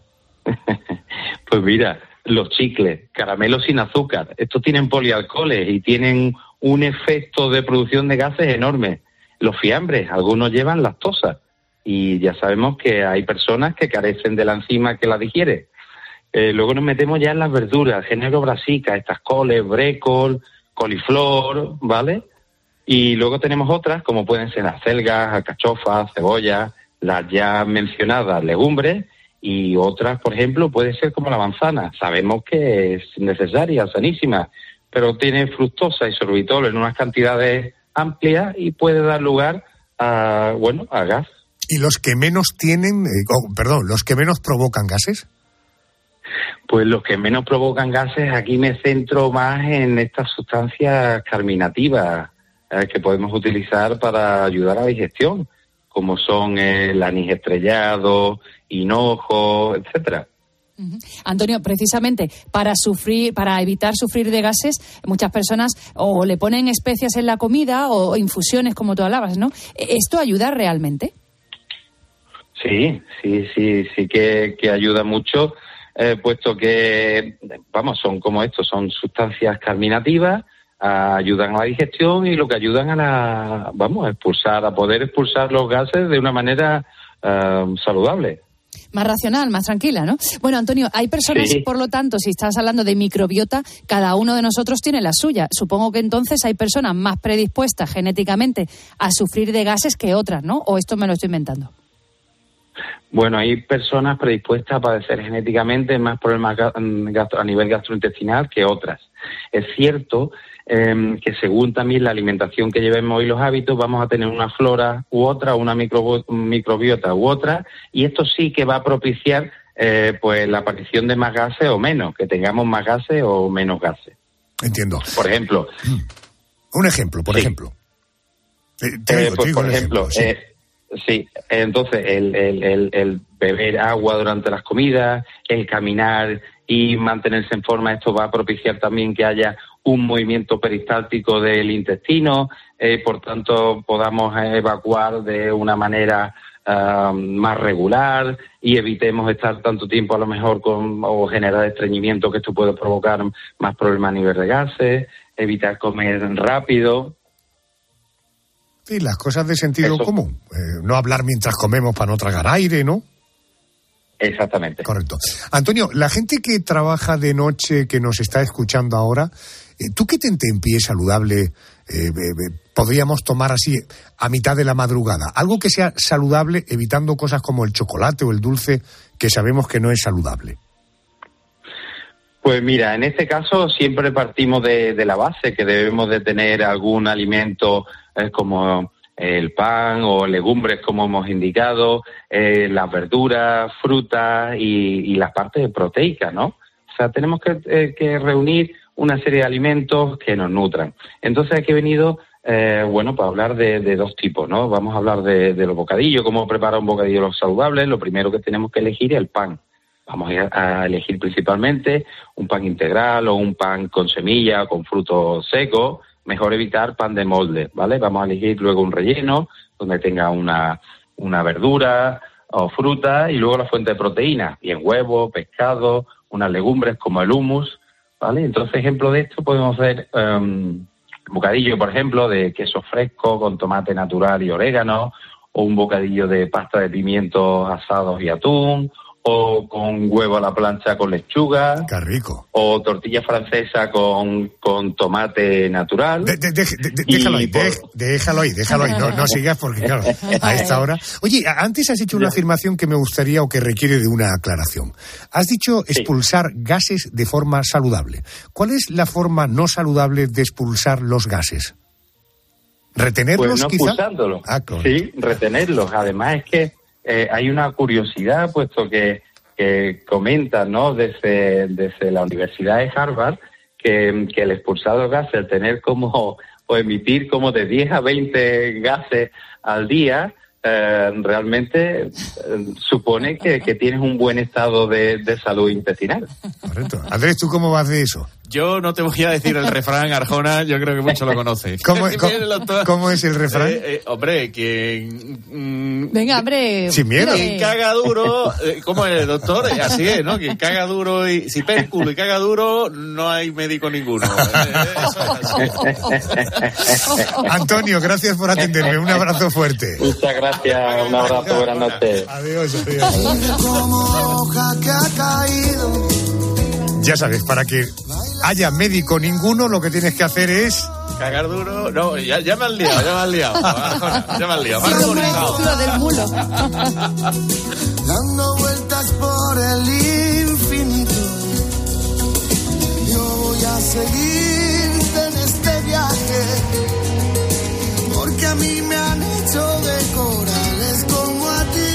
Pues mira, los chicles, caramelos sin azúcar, estos tienen polialcoholes y tienen un efecto de producción de gases enorme. Los fiambres, algunos llevan lactosa y ya sabemos que hay personas que carecen de la enzima que la digiere. Eh, luego nos metemos ya en las verduras, género brasica, estas coles, brécol, coliflor, ¿vale? Y luego tenemos otras, como pueden ser acelgas, alcachofas, cebollas, las ya mencionadas legumbres, y otras, por ejemplo, puede ser como la manzana. Sabemos que es necesaria, sanísima, pero tiene fructosa y sorbitol en unas cantidades amplias y puede dar lugar a, bueno, a gas. ¿Y los que menos tienen, eh, oh, perdón, los que menos provocan gases? Pues los que menos provocan gases, aquí me centro más en estas sustancias carminativas eh, que podemos utilizar para ayudar a la digestión, como son el anís estrellado, hinojo, etcétera. Uh-huh. Antonio, precisamente para sufrir, para evitar sufrir de gases, muchas personas o le ponen especias en la comida o infusiones, como tú hablabas, ¿no? ¿Esto ayuda realmente? Sí, sí, sí, sí que, que ayuda mucho. Eh, puesto que, vamos, son como estos, son sustancias carminativas, eh, ayudan a la digestión y lo que ayudan a la, vamos, a expulsar, a poder expulsar los gases de una manera eh, saludable. Más racional, más tranquila, ¿no? Bueno, Antonio, hay personas, sí. Por lo tanto, si estás hablando de microbiota, cada uno de nosotros tiene la suya. Supongo que entonces hay personas más predispuestas genéticamente a sufrir de gases que otras, ¿no? ¿O esto me lo estoy inventando? Bueno, hay personas predispuestas a padecer genéticamente más problemas a nivel gastrointestinal que otras. Es cierto eh, que según también la alimentación que llevemos y los hábitos, vamos a tener una flora u otra, una micro, microbiota u otra, y esto sí que va a propiciar eh, pues la aparición de más gases o menos, que tengamos más gases o menos gases. Entiendo. Por ejemplo. Un ejemplo, por sí. ejemplo. Eh, te digo, eh, pues, te digo por el ejemplo, ejemplo, eh, sí, entonces el, el, el, el beber agua durante las comidas, el caminar y mantenerse en forma, esto va a propiciar también que haya un movimiento peristáltico del intestino, eh, por tanto podamos evacuar de una manera uh, más regular y evitemos estar tanto tiempo a lo mejor con o generar estreñimiento, que esto puede provocar más problemas a nivel de gases, evitar comer rápido. Sí, las cosas de sentido Eso. común. Eh, no hablar mientras comemos para no tragar aire, ¿no? Exactamente. Correcto. Antonio, la gente que trabaja de noche, que nos está escuchando ahora, eh, ¿tú qué tentempié saludable eh, eh, eh, podríamos tomar así a mitad de la madrugada? Algo que sea saludable, evitando cosas como el chocolate o el dulce, que sabemos que no es saludable. Pues mira, en este caso siempre partimos de, de la base, que debemos de tener algún alimento eh, como el pan o legumbres, como hemos indicado, eh, las verduras, frutas y, y las partes proteicas, ¿no? O sea, tenemos que, eh, que reunir una serie de alimentos que nos nutran. Entonces aquí he venido, eh, bueno, para hablar de, de dos tipos, ¿no? Vamos a hablar de, de los bocadillos, cómo preparar un bocadillo saludable. Lo primero que tenemos que elegir es el pan. Vamos a elegir principalmente un pan integral o un pan con semilla, con frutos secos. Mejor evitar pan de molde, ¿vale? Vamos a elegir luego un relleno donde tenga una, una verdura o fruta y luego la fuente de proteína, bien huevo, pescado, unas legumbres como el hummus, ¿vale? Entonces, ejemplo de esto podemos hacer um, bocadillo, por ejemplo, de queso fresco con tomate natural y orégano, o un bocadillo de pasta de pimientos asados y atún, o con huevo a la plancha con lechuga. ¡Qué rico! O tortilla francesa con, con tomate natural. De, de, de, de, déjalo ahí, por... de, déjalo ahí, déjalo ahí. No, no sigas porque, claro, a esta hora... Oye, antes has hecho una afirmación que me gustaría o que requiere de una aclaración. Has dicho expulsar sí. gases de forma saludable. ¿Cuál es la forma no saludable de expulsar los gases? ¿Retenerlos, pues no quizá? Expulsándolos. Ah, correcto. Sí, retenerlos. Además es que Eh, hay una curiosidad, puesto que, que comentan, ¿no?, desde, desde la Universidad de Harvard, que, que el expulsado de gases, al tener como, o emitir como de diez a veinte gases al día, eh, realmente eh, supone que, que tienes un buen estado de, de salud intestinal. Correcto. Andrés, ¿tú cómo vas de eso? Yo no te voy a decir el refrán, Arjona, yo creo que mucho lo conoce. ¿Cómo, ¿cómo, ¿cómo es el refrán? Eh, eh, hombre, quien... Mm, Venga, hombre. Sin miedo. Quien caga duro, eh, ¿cómo es, doctor? Así es, ¿no? Quien caga duro y... Si pérculo y caga duro, no hay médico ninguno. Eh, eso es así. Antonio, gracias por atenderme. Un abrazo fuerte. Muchas gracias. Un abrazo. Buenas noches. Adiós, adiós. Ya sabes, para que haya médico ninguno, lo que tienes que hacer es... Cagar duro... No, ya, ya me has liado, ya me has liado. Arjona, ya me has liado. Me has comunicado. Lo del mulo. Dando vueltas por el infinito, yo voy a seguir en este viaje, porque a mí me han hecho de corales como a ti.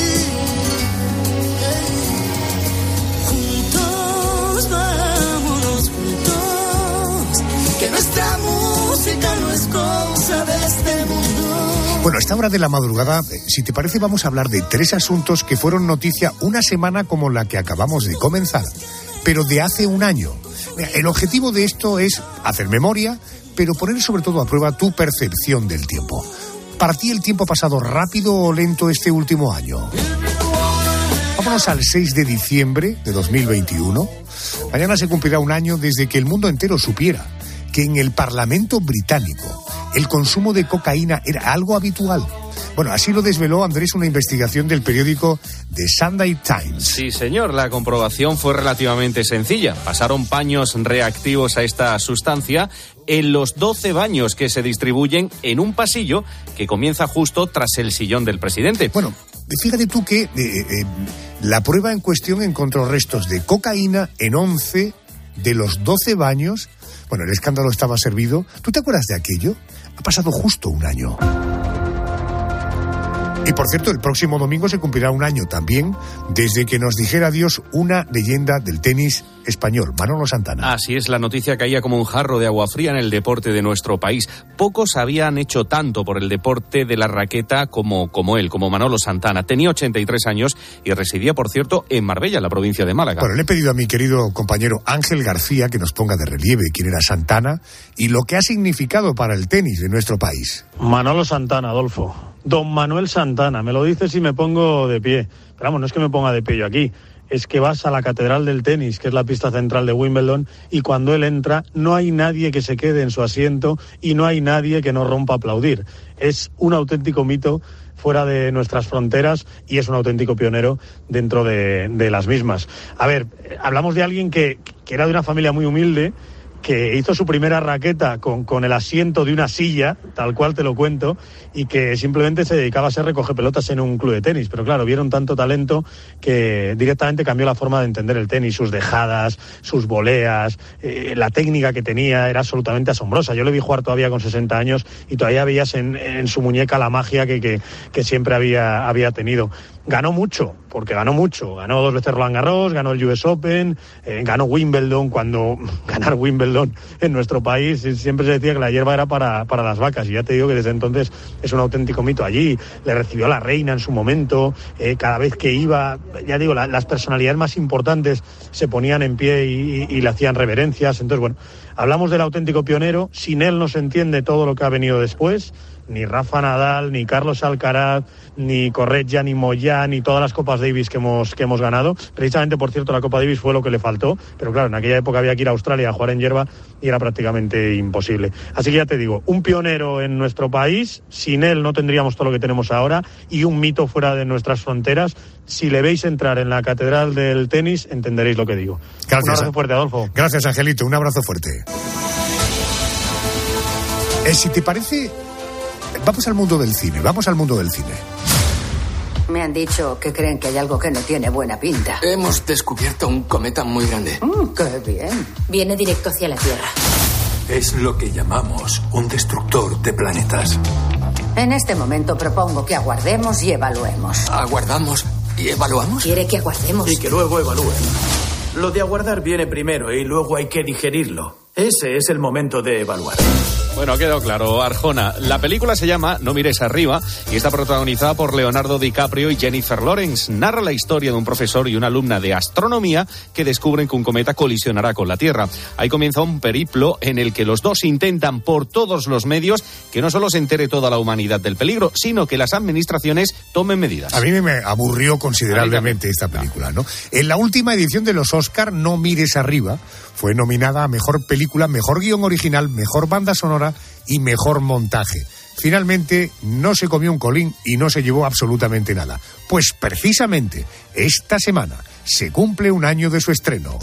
Vámonos juntos, que nuestra música no es cosa de este mundo. Bueno, a esta hora de la madrugada, si te parece, vamos a hablar de tres asuntos que fueron noticia una semana como la que acabamos de comenzar, pero de hace un año. El objetivo de esto es hacer memoria, pero poner sobre todo a prueba tu percepción del tiempo. ¿Para ti el tiempo ha pasado rápido o lento este último año? Vámonos al seis de diciembre de dos mil veintiuno. Mañana se cumplirá un año desde que el mundo entero supiera que en el Parlamento británico el consumo de cocaína era algo habitual. Bueno, así lo desveló, Andrés, una investigación del periódico The Sunday Times. Sí, señor, la comprobación fue relativamente sencilla. Pasaron paños reactivos a esta sustancia en los doce baños que se distribuyen en un pasillo que comienza justo tras el sillón del presidente. Bueno, fíjate tú que eh, eh, la prueba en cuestión encontró restos de cocaína en once de los doce baños. Bueno, el escándalo estaba servido. ¿Tú te acuerdas de aquello? Ha pasado justo un año. Y por cierto, el próximo domingo se cumplirá un año también desde que nos dijera adiós una leyenda del tenis español, Manolo Santana. Así es, la noticia caía como un jarro de agua fría en el deporte de nuestro país. Pocos habían hecho tanto por el deporte de la raqueta como, como él, como Manolo Santana. Tenía ochenta y tres años y residía, por cierto, en Marbella, la provincia de Málaga. Bueno, le he pedido a mi querido compañero Ángel García que nos ponga de relieve quién era Santana y lo que ha significado para el tenis de nuestro país. Manolo Santana, Adolfo. Don Manuel Santana, me lo dices y me pongo de pie. Pero vamos, no es que me ponga de pie yo aquí, es que vas a la Catedral del Tenis, que es la pista central de Wimbledon, y cuando él entra no hay nadie que se quede en su asiento y no hay nadie que no rompa a aplaudir. Es un auténtico mito fuera de nuestras fronteras y es un auténtico pionero dentro de, de las mismas. A ver, hablamos de alguien que, que era de una familia muy humilde, que hizo su primera raqueta con, con el asiento de una silla, tal cual te lo cuento, y que simplemente se dedicaba a ser recoge pelotas en un club de tenis. Pero claro, vieron tanto talento que directamente cambió la forma de entender el tenis, sus dejadas, sus voleas, eh, la técnica que tenía era absolutamente asombrosa. Yo le vi jugar todavía con sesenta años y todavía veías en, en su muñeca la magia que, que, que siempre había, había tenido. Ganó mucho, porque ganó mucho. Ganó dos veces Roland Garros, ganó el U S Open, eh, ganó Wimbledon, cuando ganar Wimbledon en nuestro país siempre se decía que la hierba era para, para las vacas. Y ya te digo que desde entonces es un auténtico mito. Allí le recibió la reina en su momento, eh, cada vez que iba, ya digo, la, las personalidades más importantes se ponían en pie y, y, y le hacían reverencias. Entonces, bueno, hablamos del auténtico pionero. Sin él no se entiende todo lo que ha venido después. Ni Rafa Nadal, ni Carlos Alcaraz, ni Corretja, ni Moyá, ni todas las Copas Davis que hemos, que hemos ganado. Precisamente, por cierto, la Copa Davis fue lo que le faltó, pero claro, en aquella época había que ir a Australia a jugar en hierba y era prácticamente imposible. Así que ya te digo, un pionero en nuestro país, sin él no tendríamos todo lo que tenemos ahora, y un mito fuera de nuestras fronteras. Si le veis entrar en la Catedral del Tenis, entenderéis lo que digo. Gracias. Un abrazo fuerte, Adolfo. Gracias, Angelito, un abrazo fuerte. Eh, si te parece... Vamos al mundo del cine, vamos al mundo del cine. Me han dicho que creen que hay algo que no tiene buena pinta. Hemos descubierto un cometa muy grande. Mm, ¡Qué bien! Viene directo hacia la Tierra. Es lo que llamamos un destructor de planetas. En este momento propongo que aguardemos y evaluemos. ¿Aguardamos y evaluamos? Quiere que aguardemos. Y que luego evalúen. Lo de aguardar viene primero y luego hay que digerirlo. Ese es el momento de evaluar. Bueno, ha quedado claro, Arjona. La película se llama No mires arriba y está protagonizada por Leonardo DiCaprio y Jennifer Lawrence. Narra la historia de un profesor y una alumna de astronomía que descubren que un cometa colisionará con la Tierra. Ahí comienza un periplo en el que los dos intentan por todos los medios que no solo se entere toda la humanidad del peligro, sino que las administraciones tomen medidas. A mí me aburrió considerablemente esta película, ¿no? En la última edición de los Oscar, No mires arriba, fue nominada a Mejor Película, Mejor Guión Original, Mejor Banda Sonora y Mejor Montaje. Finalmente no se comió un colín y no se llevó absolutamente nada. Pues precisamente esta semana se cumple un año de su estreno.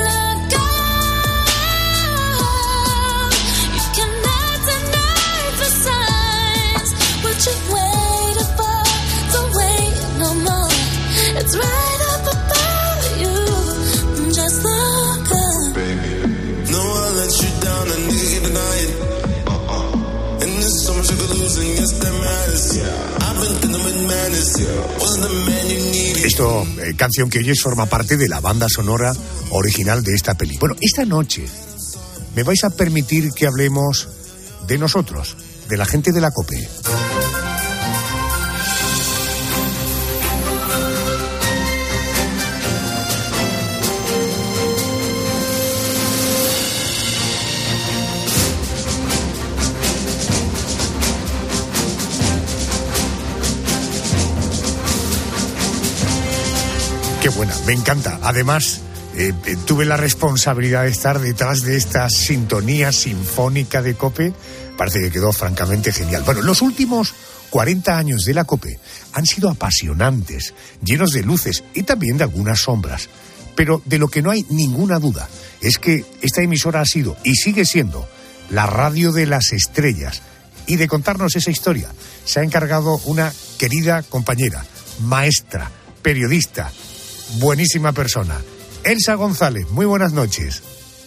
Esto, eh, canción que oyes, forma parte de la banda sonora original de esta peli. Bueno, esta noche me vais a permitir que hablemos de nosotros, de la gente de la COPE. Qué buena, me encanta. Además, eh, eh, tuve la responsabilidad de estar detrás de esta sintonía sinfónica de COPE. Parece que quedó francamente genial. Bueno, los últimos cuarenta años de la COPE han sido apasionantes, llenos de luces y también de algunas sombras. Pero de lo que no hay ninguna duda es que esta emisora ha sido y sigue siendo la radio de las estrellas. Y de contarnos esa historia se ha encargado una querida compañera, maestra, periodista, buenísima persona, Elsa González. Muy buenas noches.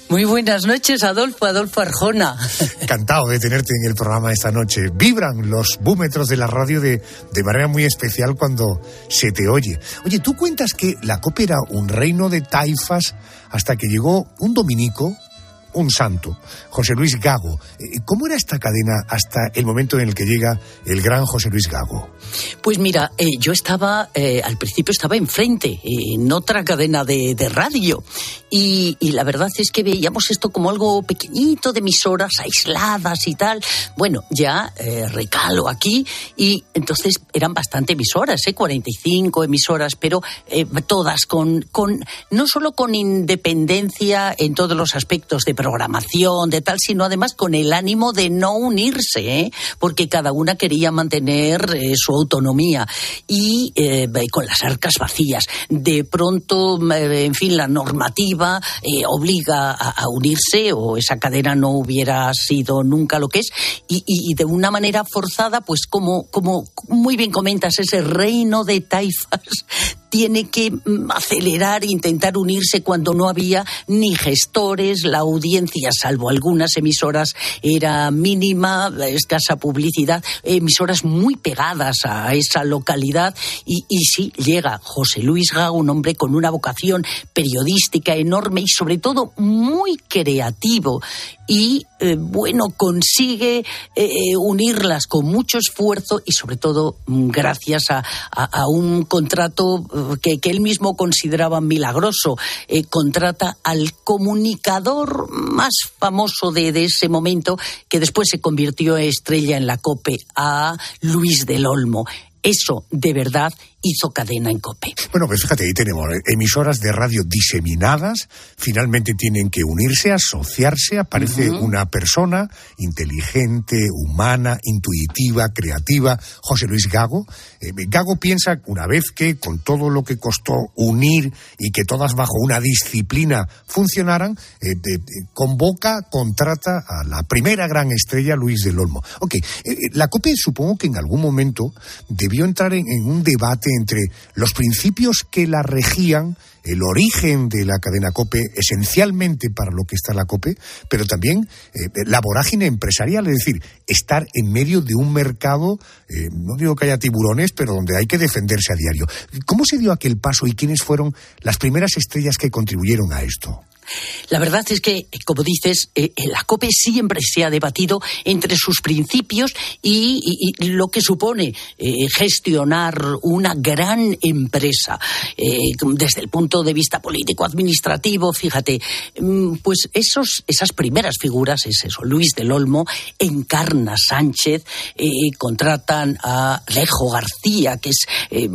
Muy buenas noches, Adolfo, Adolfo Arjona. Encantado de tenerte en el programa esta noche. Vibran los búmetros de la radio de, de manera muy especial cuando se te oye. Oye, tú cuentas que la COPE era un reino de taifas hasta que llegó un dominico, un santo, José Luis Gago. ¿Cómo era esta cadena hasta el momento en el que llega el gran José Luis Gago? Pues mira, eh, yo estaba, eh, al principio estaba enfrente, eh, en otra cadena de, de radio, y, y la verdad es que veíamos esto como algo pequeñito, de emisoras aisladas y tal. Bueno, ya eh, recalo aquí, y entonces eran bastante emisoras, eh, cuarenta y cinco emisoras, pero eh, todas con, con, no solo con independencia en todos los aspectos de programación, de tal, sino además con el ánimo de no unirse, ¿eh? Porque cada una quería mantener eh, su autonomía y eh, con las arcas vacías. De pronto, eh, en fin, la normativa eh, obliga a, a unirse, o esa cadena no hubiera sido nunca lo que es, y, y, y de una manera forzada, pues como, como muy bien comentas, ese reino de taifas tiene que acelerar, intentar unirse cuando no había ni gestores, la audiencia, salvo algunas emisoras, era mínima, escasa publicidad, emisoras muy pegadas a esa localidad, y, y sí, llega José Luis Gago, un hombre con una vocación periodística enorme y sobre todo muy creativo, y eh, bueno, consigue eh, unirlas con mucho esfuerzo y sobre todo gracias a, a, a un contrato que, que él mismo consideraba milagroso. Eh, contrata al comunicador más famoso de, de ese momento, que después se convirtió en estrella en la COPE, a Luis del Olmo. Eso, de verdad, hizo cadena en COPE. Bueno, pues fíjate, ahí tenemos emisoras de radio diseminadas, finalmente tienen que unirse, asociarse, aparece uh-huh. una persona inteligente, humana, intuitiva, creativa, José Luis Gago. Eh, Gago piensa, una vez que con todo lo que costó unir y que todas bajo una disciplina funcionaran, eh, eh, convoca, contrata a la primera gran estrella, Luis del Olmo. Ok, eh, la COPE supongo que en algún momento debió entrar en, en un debate entre los principios que la regían, el origen de la cadena COPE, esencialmente para lo que está la COPE, pero también eh, la vorágine empresarial, es decir, estar en medio de un mercado, eh, no digo que haya tiburones, pero donde hay que defenderse a diario. ¿Cómo se dio aquel paso y quiénes fueron las primeras estrellas que contribuyeron a esto? La verdad es que, como dices, eh, la COPE siempre se ha debatido entre sus principios y, y, y lo que supone eh, gestionar una gran empresa. Eh, desde el punto de vista político-administrativo, fíjate, pues esos, esas primeras figuras, es eso, Luis del Olmo, Encarna Sánchez, eh, contratan a Alejo García, que es eh,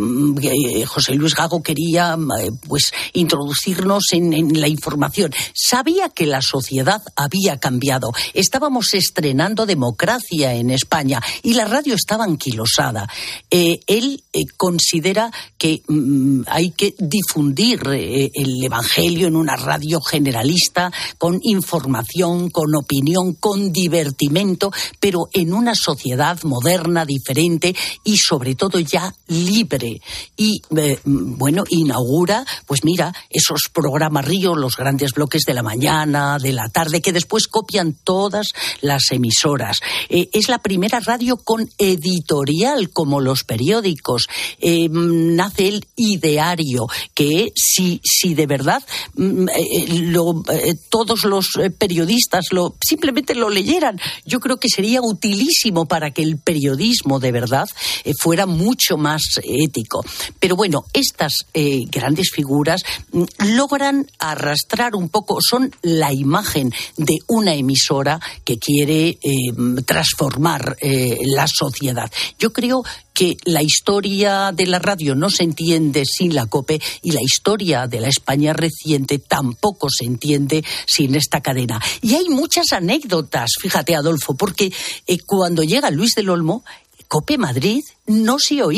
José Luis Gago quería eh, pues introducirnos en, en la información. Sabía que la sociedad había cambiado. Estábamos estrenando democracia en España y la radio estaba anquilosada. Eh, él eh, considera que mm, hay que difundir eh, el evangelio en una radio generalista, con información, con opinión, con divertimento, pero en una sociedad moderna, diferente y sobre todo ya libre. Y eh, bueno, inaugura, pues mira, esos programas Río, los grandes bloques de la mañana, de la tarde, que después copian todas las emisoras. Eh, es la primera radio con editorial, como los periódicos. Eh, nace el ideario, que si, si de verdad eh, lo, eh, todos los periodistas lo, simplemente lo leyeran, yo creo que sería utilísimo para que el periodismo de verdad eh, fuera mucho más ético. Pero bueno, estas eh, grandes figuras mm, logran arrastrar un poco, son la imagen de una emisora que quiere eh, transformar eh, la sociedad. Yo creo que la historia de la radio no se entiende sin la COPE y la historia de la España reciente tampoco se entiende sin esta cadena. Y hay muchas anécdotas, fíjate, Adolfo, porque eh, cuando llega Luis del Olmo, COPE Madrid no se oía.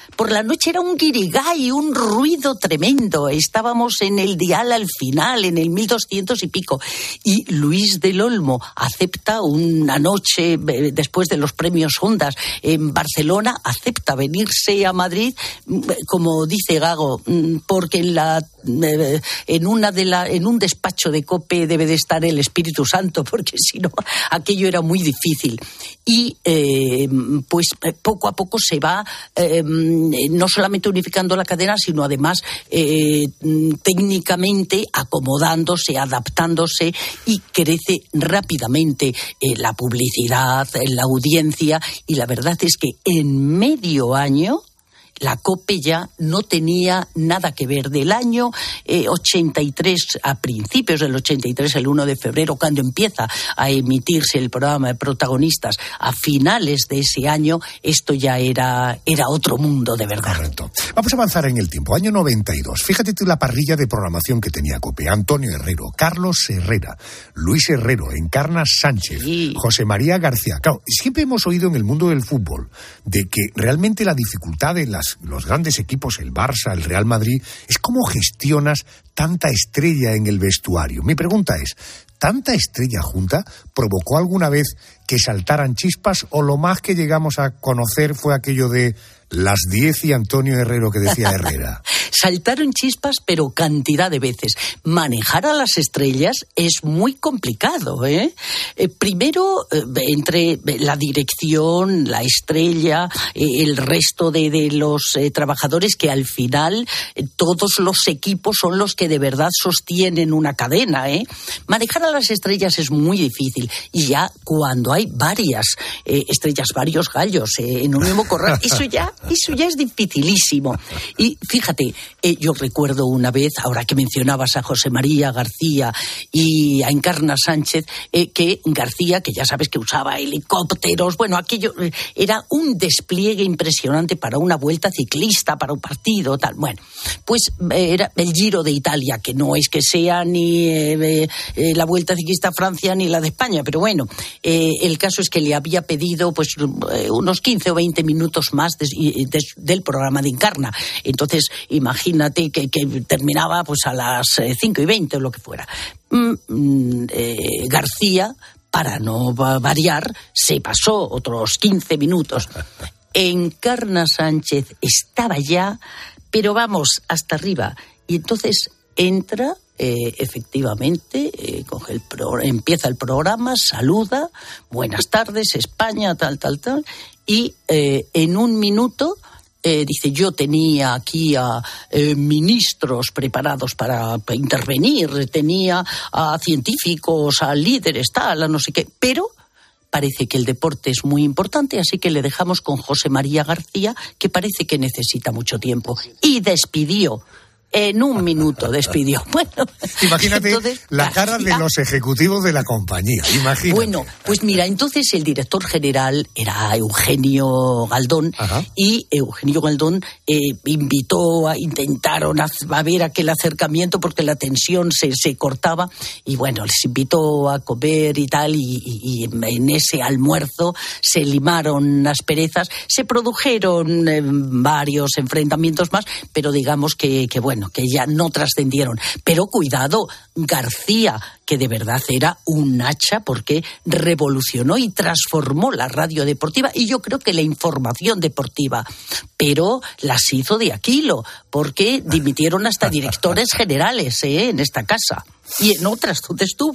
Por la noche era un guirigay, un ruido tremendo. Estábamos en el dial al final, en el mil doscientos y pico. Y Luis del Olmo acepta una noche, eh, después de los premios Ondas en Barcelona, acepta venirse a Madrid, como dice Gago, porque en la eh, en una de la en un despacho de COPE debe de estar el Espíritu Santo, porque si no, aquello era muy difícil. Y eh, pues poco a poco se va eh, no solamente unificando la cadena, sino además eh, técnicamente acomodándose, adaptándose, y crece rápidamente eh, la publicidad, la audiencia, y la verdad es que en medio año la COPE ya no tenía nada que ver. Del año eh, ochenta y tres, a principios del ochenta y tres, el uno de febrero, cuando empieza a emitirse el programa de Protagonistas, a finales de ese año, esto ya era, era otro mundo de verdad. Correcto. Vamos a avanzar en el tiempo. Año noventa y dos. Fíjate tú la parrilla de programación que tenía COPE. Antonio Herrero, Carlos Herrera, Luis Herrero, Encarna Sánchez, sí. José María García. Claro, siempre hemos oído en el mundo del fútbol de que realmente la dificultad de las los grandes equipos, el Barça, el Real Madrid, es cómo gestionas tanta estrella en el vestuario. Mi pregunta es, ¿tanta estrella junta provocó alguna vez que saltaran chispas, o lo más que llegamos a conocer fue aquello de las diez y Antonio Herrero que decía Herrera? Saltaron chispas, pero cantidad de veces. Manejar a las estrellas es muy complicado, ¿eh? eh primero, eh, entre la dirección, la estrella, eh, el resto de, de los eh, trabajadores, que al final eh, todos los equipos son los que de verdad sostienen una cadena, ¿eh? Manejar a las estrellas es muy difícil. Y ya cuando hay varias eh, estrellas, varios gallos eh, en un mismo corral, eso ya, eso ya es dificilísimo. Y fíjate, Eh, yo recuerdo una vez, ahora que mencionabas a José María García y a Encarna Sánchez, eh, que García, que ya sabes que usaba helicópteros, bueno, aquello eh, era un despliegue impresionante para una vuelta ciclista, para un partido, tal. Bueno, pues eh, era el Giro de Italia, que no es que sea ni eh, eh, la vuelta ciclista a Francia ni la de España, pero bueno, eh, el caso es que le había pedido pues eh, unos quince o veinte minutos más de, de, del programa de Encarna. Entonces, imagínate que, que terminaba pues a las cinco y veinte o lo que fuera. Mm, eh, García, para no variar, se pasó otros quince minutos. Encarna Sánchez estaba ya, pero vamos, hasta arriba. Y entonces entra, eh, efectivamente, eh, coge el pro, empieza el programa, saluda, buenas tardes, España, tal, tal, tal, y eh, en un minuto... Eh, dice, yo tenía aquí a eh, ministros preparados para, para intervenir, tenía a científicos, a líderes, tal, a no sé qué, pero parece que el deporte es muy importante, así que le dejamos con José María García, que parece que necesita mucho tiempo. Y despidió. En un minuto despidió. Bueno, imagínate entonces, la cara García, de los ejecutivos de la compañía. Imagínate. Bueno, pues mira, entonces el director general era Eugenio Galdón. Ajá. Y Eugenio Galdón eh, invitó, a, intentaron a, a ver aquel acercamiento porque la tensión se, se cortaba, y bueno, les invitó a comer y tal, y, y, y en ese almuerzo se limaron asperezas, se produjeron eh, varios enfrentamientos más, pero digamos que, que bueno, que ya no trascendieron. Pero cuidado, García, que de verdad era un hacha porque revolucionó y transformó la radio deportiva y yo creo que la información deportiva, pero las hizo de Aquilo, porque dimitieron hasta directores generales ¿eh? en esta casa y en otras donde estuvo.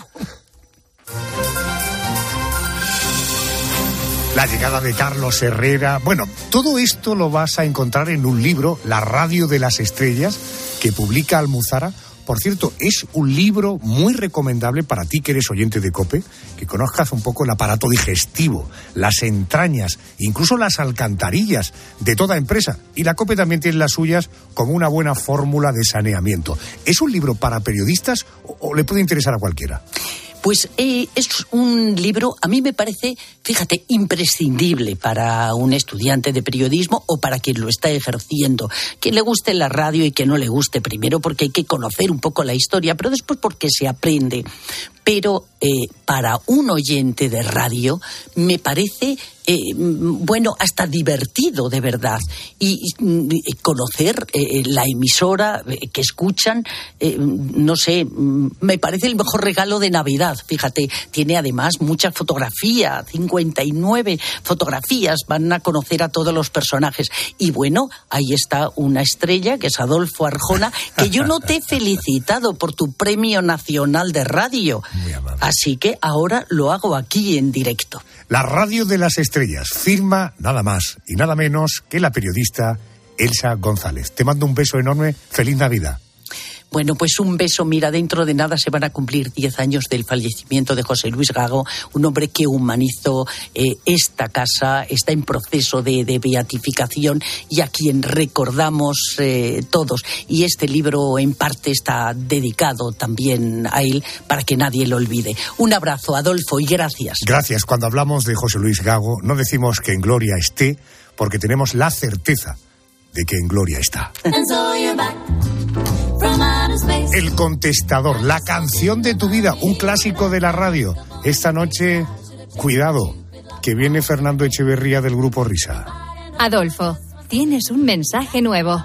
La llegada de Carlos Herrera. Bueno, todo esto lo vas a encontrar en un libro, La Radio de las Estrellas, que publica Almuzara. Por cierto, es un libro muy recomendable para ti que eres oyente de COPE, que conozcas un poco el aparato digestivo, las entrañas, incluso las alcantarillas de toda empresa. Y la COPE también tiene las suyas como una buena fórmula de saneamiento. ¿Es un libro para periodistas o, o le puede interesar a cualquiera? Pues eh, es un libro, a mí me parece, fíjate, imprescindible para un estudiante de periodismo o para quien lo está ejerciendo. Que le guste la radio y que no le guste, primero porque hay que conocer un poco la historia, pero después porque se aprende. Pero eh, para un oyente de radio me parece eh, bueno, hasta divertido de verdad. Y, y conocer eh, la emisora eh, que escuchan, eh, no sé, me parece el mejor regalo de Navidad. Fíjate, tiene además mucha fotografía, cincuenta y nueve fotografías, van a conocer a todos los personajes. Y bueno, ahí está una estrella, que es Adolfo Arjona, que yo no te he felicitado por tu Premio Nacional de Radio. Así que ahora lo hago aquí en directo. La Radio de las Estrellas firma nada más y nada menos que la periodista Elsa González. Te mando un beso enorme. Feliz Navidad. Bueno, pues un beso. Mira, dentro de nada se van a cumplir diez años del fallecimiento de José Luis Gago, un hombre que humanizó eh, esta casa, está en proceso de, de beatificación y a quien recordamos eh, todos. Y este libro en parte está dedicado también a él para que nadie lo olvide. Un abrazo, Adolfo, y gracias. Gracias. Cuando hablamos de José Luis Gago, no decimos que en gloria esté, porque tenemos la certeza de que en gloria está. El Contestador, la canción de tu vida, un clásico de la radio. Esta noche, cuidado, que viene Fernando Echeverría del Grupo Risa. Adolfo, tienes un mensaje nuevo.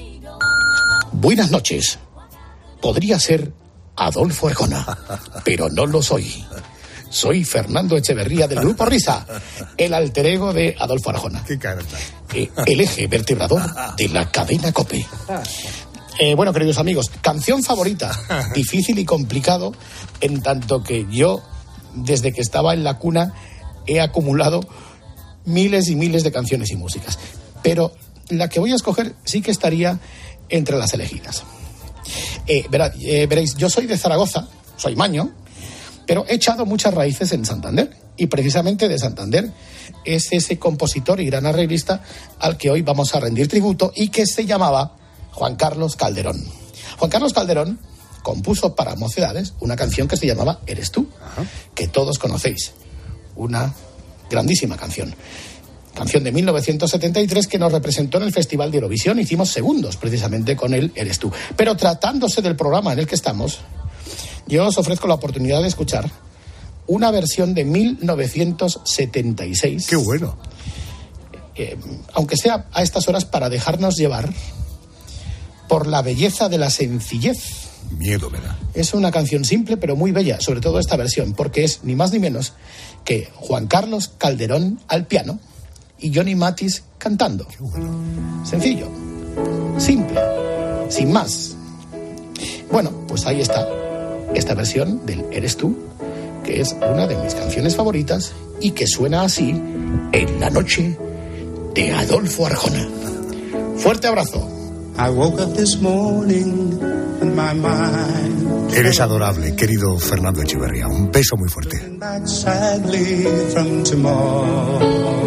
Buenas noches. Podría ser Adolfo Arjona, pero no lo soy. Soy Fernando Echeverría del Grupo Risa, el alter ego de Adolfo Arjona. Qué carta. Eh, el eje vertebrador de la cadena COPE. Eh, bueno, queridos amigos, canción favorita, difícil y complicado, en tanto que yo, desde que estaba en la cuna, he acumulado miles y miles de canciones y músicas. Pero la que voy a escoger sí que estaría entre las elegidas. Eh, verá, eh, veréis, yo soy de Zaragoza, soy maño, pero he echado muchas raíces en Santander. Y precisamente de Santander es ese compositor y gran arreglista al que hoy vamos a rendir tributo y que se llamaba Juan Carlos Calderón. Juan Carlos Calderón compuso para Mocedades una canción que se llamaba Eres tú, Ajá. que todos conocéis. Una grandísima canción. Canción de mil novecientos setenta y tres que nos representó en el Festival de Eurovisión. Hicimos segundos precisamente con él, Eres tú. Pero tratándose del programa en el que estamos, yo os ofrezco la oportunidad de escuchar una versión de mil novecientos setenta y seis. ¡Qué bueno! Eh, aunque sea a estas horas para dejarnos llevar por la belleza de la sencillez. Miedo me da. Es una canción simple pero muy bella, sobre todo esta versión, porque es ni más ni menos que Juan Carlos Calderón al piano y Johnny Mathis cantando. Qué bueno. Sencillo, simple, sin más. Bueno, pues ahí está esta versión del Eres tú, que es una de mis canciones favoritas y que suena así en la noche de Adolfo Arjona. Fuerte abrazo. I woke up this morning and my mind. Eres adorable, querido Fernando Echeverría. Un beso muy fuerte. Back sadly from tomorrow,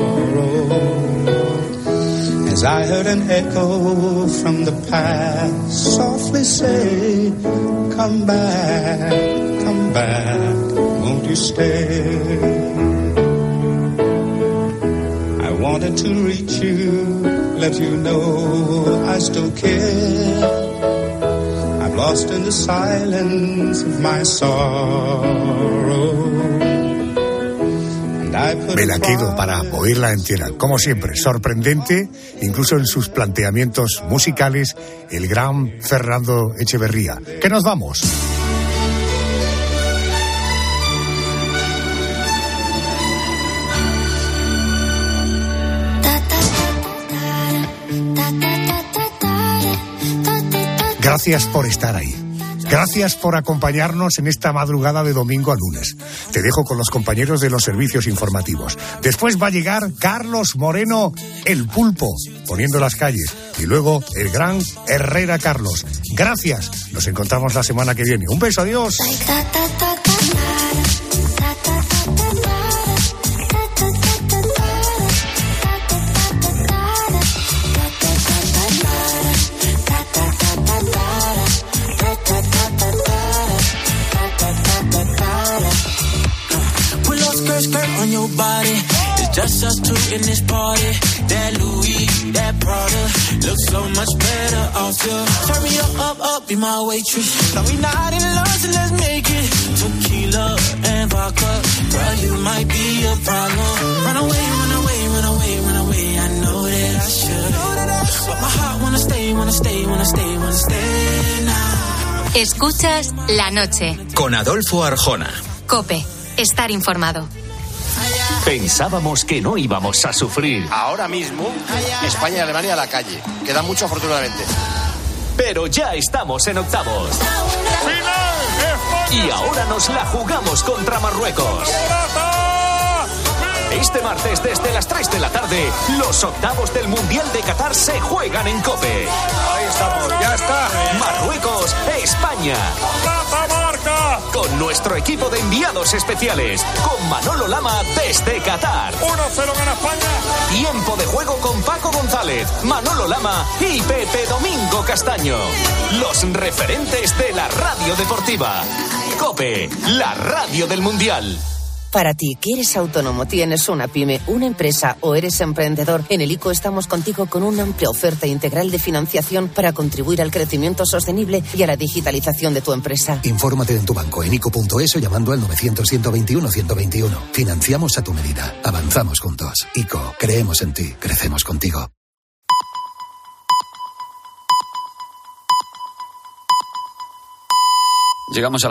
as I heard an echo from the past softly say, come back, come back, won't you stay? I wanted to reach you, let you know I still care. I'm lost in the silence of my sorrow. Me la quedo para oírla entera. Como siempre, sorprendente, incluso en sus planteamientos musicales, el gran Fernando Echeverría. ¿Qué nos vamos? Gracias por estar ahí. Gracias por acompañarnos en esta madrugada de domingo a lunes. Te dejo con los compañeros de los servicios informativos. Después va a llegar Carlos Moreno, el pulpo, poniendo las calles. Y luego el gran Herrera Carlos. Gracias. Nos encontramos la semana que viene. Un beso, adiós. Skirt on your body, it's just us two in this party. That Louis, that Prada, looks so much better off you. Turn me up, up, up, be my waitress. No, we not in love. so let's make it tequila and vodka. Girl, you might be a problem. Run away, run away, run away, run away. I know that I should, but my heart wanna stay, wanna stay, wanna stay, wanna stay now. Escuchas La Noche. Con Adolfo Arjona. COPE. Estar informado. Pensábamos que no íbamos a sufrir. Ahora mismo, España y Alemania a la calle. Queda mucho, afortunadamente. Pero ya estamos en octavos. Y ahora nos la jugamos contra Marruecos. Este martes desde las tres de la tarde, los octavos del Mundial de Qatar se juegan en COPE. Ahí estamos, ya está. Marruecos, España. Con nuestro equipo de enviados especiales, con Manolo Lama desde Qatar. uno cero gana España. Tiempo de juego con Paco González, Manolo Lama y Pepe Domingo Castaño. Los referentes de la radio deportiva. COPE, la radio del Mundial. Para ti, que eres autónomo, tienes una pyme, una empresa o eres emprendedor, en el I C O estamos contigo con una amplia oferta integral de financiación para contribuir al crecimiento sostenible y a la digitalización de tu empresa. Infórmate en tu banco en I C O punto es o llamando al novecientos, ciento veintiuno, ciento veintiuno. Financiamos a tu medida. Avanzamos juntos. I C O, creemos en ti, crecemos contigo. Llegamos a